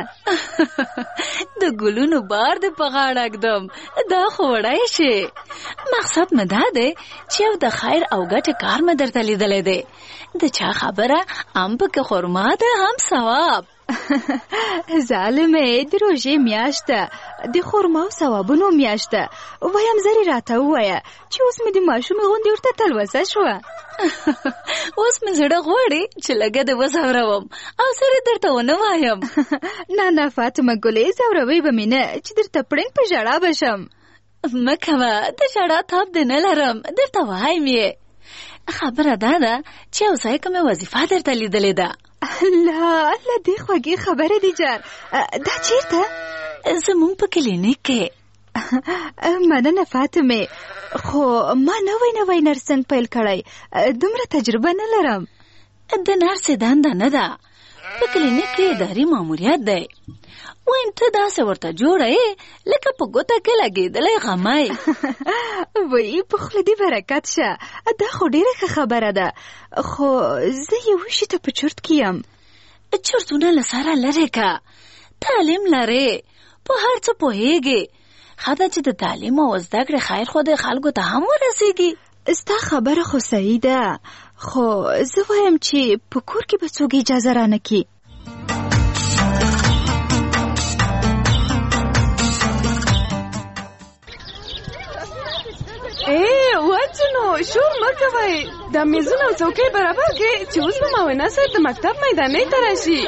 د ګلونو بار دې په غاړه ږدم، دا خو وړی شي. مقصد مې دا دی چې یو د خیر او ګټې کار مې درته لیدلی دی. د چا خبره هم پکې خرما ده هم ثواب. ظالمې، د روژې میاشت ده، د خرما او ثوابونو میاشت ده. وایم زرې راته ووایه چې اوس مې د ماشومې غوندې ورته تلوسه شوه. اوس مې زړه غواړي چې لږه دې وځوروم او سره درته ونه وایم. نه نه فاطمه ګلې، ځوروي به مې نه چې درته پړنګ په ژړا به شم. مه کوه، د ژړا تاب دې نه لرم، درته وایم یې. خبره دا ده چې یو ځای کې مې وظیفه درته لیدلې ده. الله الله، دې خوږې خبره دي جار. دا چیرته؟ زمونږ په کلینیک کې. مننه فاطمه، خو ما نوی نوی نرسنګ پیل کړی، دومره تجربه نه لرم. د نرسې دنده نه ده، په کلینیک کې اداري ماموریت دی. وایم ته داسې ورته جوړه یې لکه په ګوته کې لګېدلی غمی. وایي په خوله دې برکت شه، دا خو ډېره ښه خبره ده. خو زه یوه شي ته په چرت کې یم. چرتونه له سره لرې که، تعلیم لرې، په هر څه پوهېږې. ښه ده چې د تعلیم او زده کړې خیر خو د خلکو ته هم ورسېږي. ستا خبره خو صحیح ده، خو زه وایم چې په کور کې به څوک اجازه رانه کړي. ای واچنو شور مه کوئ، دا میزونه او څوکۍ برابر کړئ چې اوس به معاونه صاحب د مکتب میدانۍ ته راشي.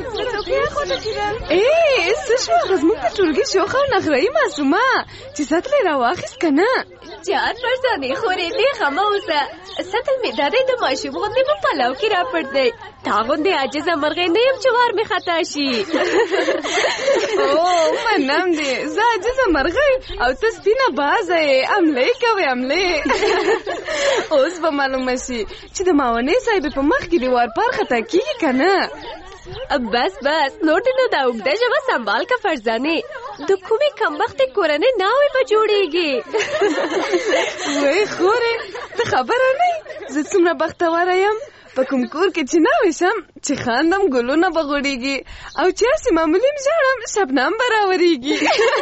ای څه شوه؟ خو زموږ د ټولګي شوخه او نغرهي معصومه چې سطل یې راواخیست که نه؟ جان فرزانې خورې بېخه مه اوسه، سطل مې دا دی د ماشوم غوندې په پلو کې راپټ دی. تا غوندې عاجزه مرغۍ نه یم چې وار مې خطا شي. او منم دې، زه عاجزه مرغۍ او ته سپینه بازه یې، عملې کوې عملې. اوس به معلومه شي چې د ماونې صاحب په مخ کې دې وار پار خطا کېږي که نه. بس بس نور دې نو دا اوږده ژبه سنبال که فرزانې، د کومې کمبختې کورنۍ ناوې به جوړېږي. وای خورې ته خبره نه یې زه څومره بختوره یم په کوم کور کې چې ناوې شم چې خاندم ګلونه به غوړېږي او چې هسې معمولي م ژاړم شبنم به راورېږي.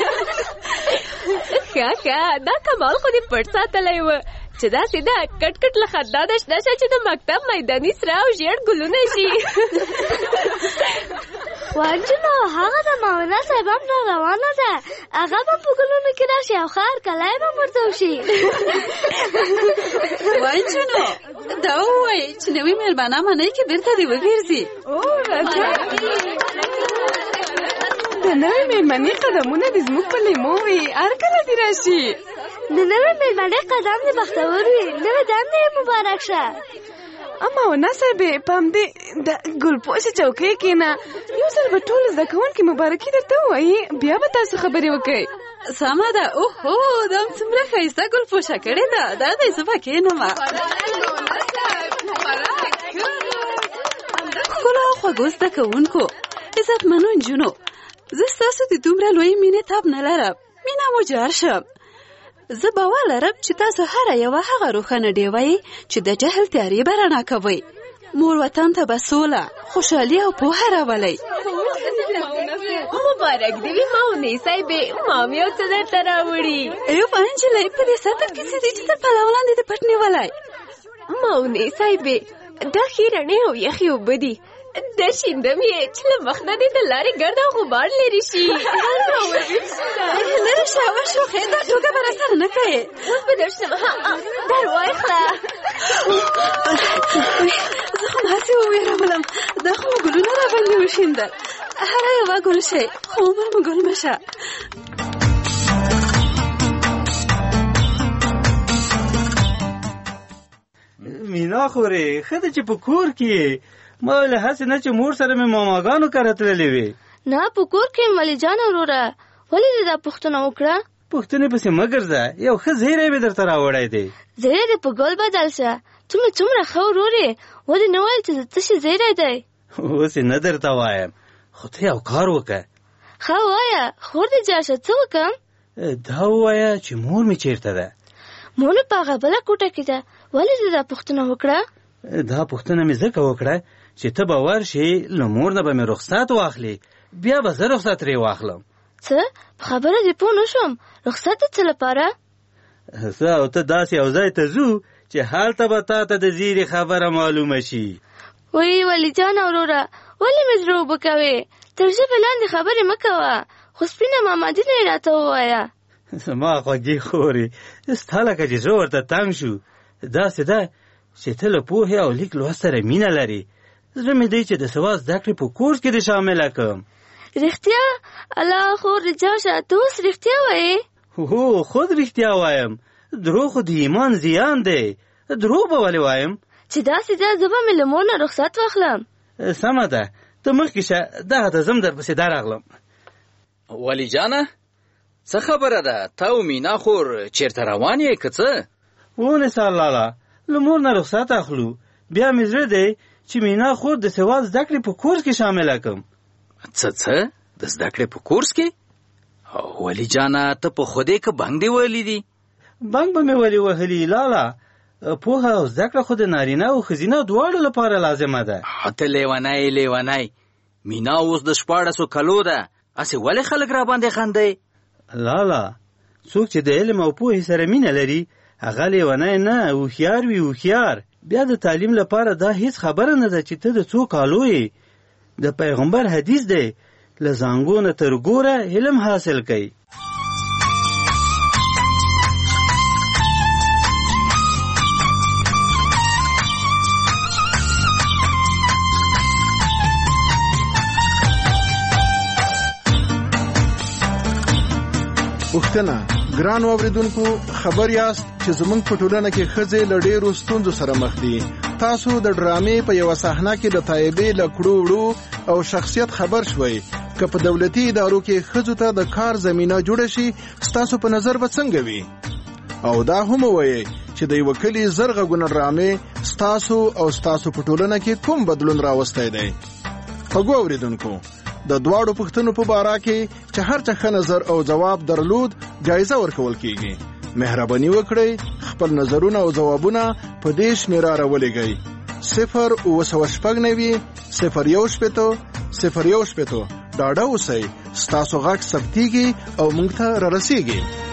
ښه ښه دا کمال خو دې پټ ساتلی و چې داسې ده کټ کټ له خندا ده شنه شه چې د مکتب میداني سره او ژیړ ګلونه شي. واجنو هغه د ماونه صاحب هم را روانه ده، هغه به په ګلونو کې راشي او ښه هرکلی به ورته وشي. واجنو دا ووایي چې نوي مېلمانه منۍ کې بېرته دې وګرځي. د نوې مېلمنې قدمونه دې زموږ په لیمو وي، هرکله دې راشي. د نوې مېلمنې قدم دې بختور وي، نوې دنده یې مبارک شه. اما ونه صاحبې په همدې د ګلپوشې چوکۍ کښېنه، یو ځل به ټول زده کوونکي مبارکي درته ووایي، بیا به تاسو خبرې وکئ. سمه ده. اوهو دا هم څومره ښایسته ګلپوشه کړې ده، دا دی زه به کښېنمه. ښکلو او خوږو زده کوونکو، عزتمنو نجونو، زه ستاسو د دومره لویې مینې تاب نه لرم، مینه مو جار شم. زه باور لرم چې تاسو هره یوه هغه روښانه ډېوه یې چې د جهل تیارې به رڼا کوئ. مور وطن ته به سوله، خوشحالي او پوهه راولئ. مبارک دې وي ماونې صاحبې، مام یو څه درته راوړي. ایوب انجلۍ په دې سطل کې څه دي چې ته پلو لاندې دې پټ نیولی؟ ماونې صاحبې دا ښې رڼې او یخې اوبه دي، در شیندم یې چې له مخ نه دې د لارې ګرد او غبار لرې شي. لرې شه وشوخې، دا ټوکه به راسره نه کوې. اوس به در شم، در وایخله. زه خو هسې وویرولم، دا خو مو ګلونه راباندې وشیندل. هره یوه ګل شئ، خو عمر مو ګل مه شه. مینا خورې ښه ده چې په کور کې ما ویل هسې نه چې مور سره مې ماماګانو کره تللې وې. نه په کور کې یم ولې جانه وروره، ولې دې دا پوښتنه وکړه؟ پوښتنې پسې مه ګرځه، یو ښه زیری مې درته راوړی دی. زیری دې په ګل بدل شه، ته مې څومره ښه ورور یې، ولې نه ویل چې څه شي زیری دی؟ اوس یې نه درته وایم، خو ته یو کار وکړه. ښه ووایه، خور دې جار شه، څه وکړم؟ دا ووایه چې مور مې چېرته ده. مور مې په هغه بله کوټه کې ده، ولې دې دا پوښتنه وکړه؟ دا پوښتنه مې ځکه وکړه چې ته به ورشې، له مور نه به مې رخصت واخلې، بیا به زه رخصت ترې واخلم. څه؟ په خبره دې پوه نه شوم، رخصت د څه لپاره؟ زه او ته داسې یو ځای ته ځو چې هلته به تا ته د زیرې خبره معلومه شي. وایي ولی جانه وروره، ولې مې زړه اوبه کوې؟ تر ژبې لاندې خبرې مه کوه، خو سپینه مامدینه یې راته ووایه. زما خوږې خورې، ستا لکه چې زه ورته تنګ شو، داسې ده چې ته له پوهې او لیک لوست سره مینه لرې. زړه مې دی چې د سواد زده کړې په کورس کې دې شامله کړم. رښتیا؟ الله خور رجاشه، ته اوس رښتیا وایې؟ هو خود رښتیا وایم، دروغ خو د ایمان زیان دی. دروغ به ولې وایم؟ چې داسې ده زه به مې له مور نه رخصت واخلم. سمه ده، ته مخکې شه، دغه ته ځم درپسې درغلم. ولی جانه څه خبره ده؟ ته او مینا خور چېرته روان یې که څه؟ ونیسه لاله، له مور نه رخصت اخلو، بیا مې زړه دی چې مینا خور د سواد زده کړې په کورس کې شامله کړم. څه څه د زده کړې په کورس کې؟ ولی جانا ته په خوده که بنګ دی وهلی دي؟ بنګ به مې ولې وهلي لالا، پوهه او زده کړه خو د نارینه او ښځینه دواړو لپاره لازمه ده. ته لیونی لیونی، مینا اوس د شپاړسو کلو ده، هسې ولې خلک را باندې خندي؟ لالا، څوک چې د علم او پوهې سره مینه لري هغه لیونی نه، هوښیار وي هوښیار. بیا د تعلیم لپاره دا هیڅ خبره نه ده چې ته د څو کالو یې. د پیغمبر حدیث دی له زانګو نه تر ګوره علم حاصل کړئ. پوښتنه: ګرانو اوریدونکو، خبر یاست چې زموږ په ټولنه کې ښځې له ډېرو ستونزو سره مخ دي. تاسو د ډرامې په یوه صحنه کې د طیبې له کړو وړو او شخصیت خبر شوئ. که په دولتي ادارو کې ښځو ته د کار زمینه جوړه شي، ستاسو په نظر به څنګه وي؟ او دا هم ووایئ چې د یوه کلي زر غږونه ډرامې ستاسو او ستاسو په ټولنه کې کوم بدلون راوستی دی؟ خوږو اوریدونکو، د دواړو پوښتنو په باره کې چې هر چا ښه نظر او جواب درلود، جایزه ورکول کیږي. مهرباني وکړئ خپل نظرونه او ځوابونه په دې شمېره راولېږئ: صفر اوه سوه شپږ نوي صفر یو شپېته صفر یو شپېته. ډاډه اوسئ، ستاسو غږ ثبتېږي او موږ ته رارسېږي.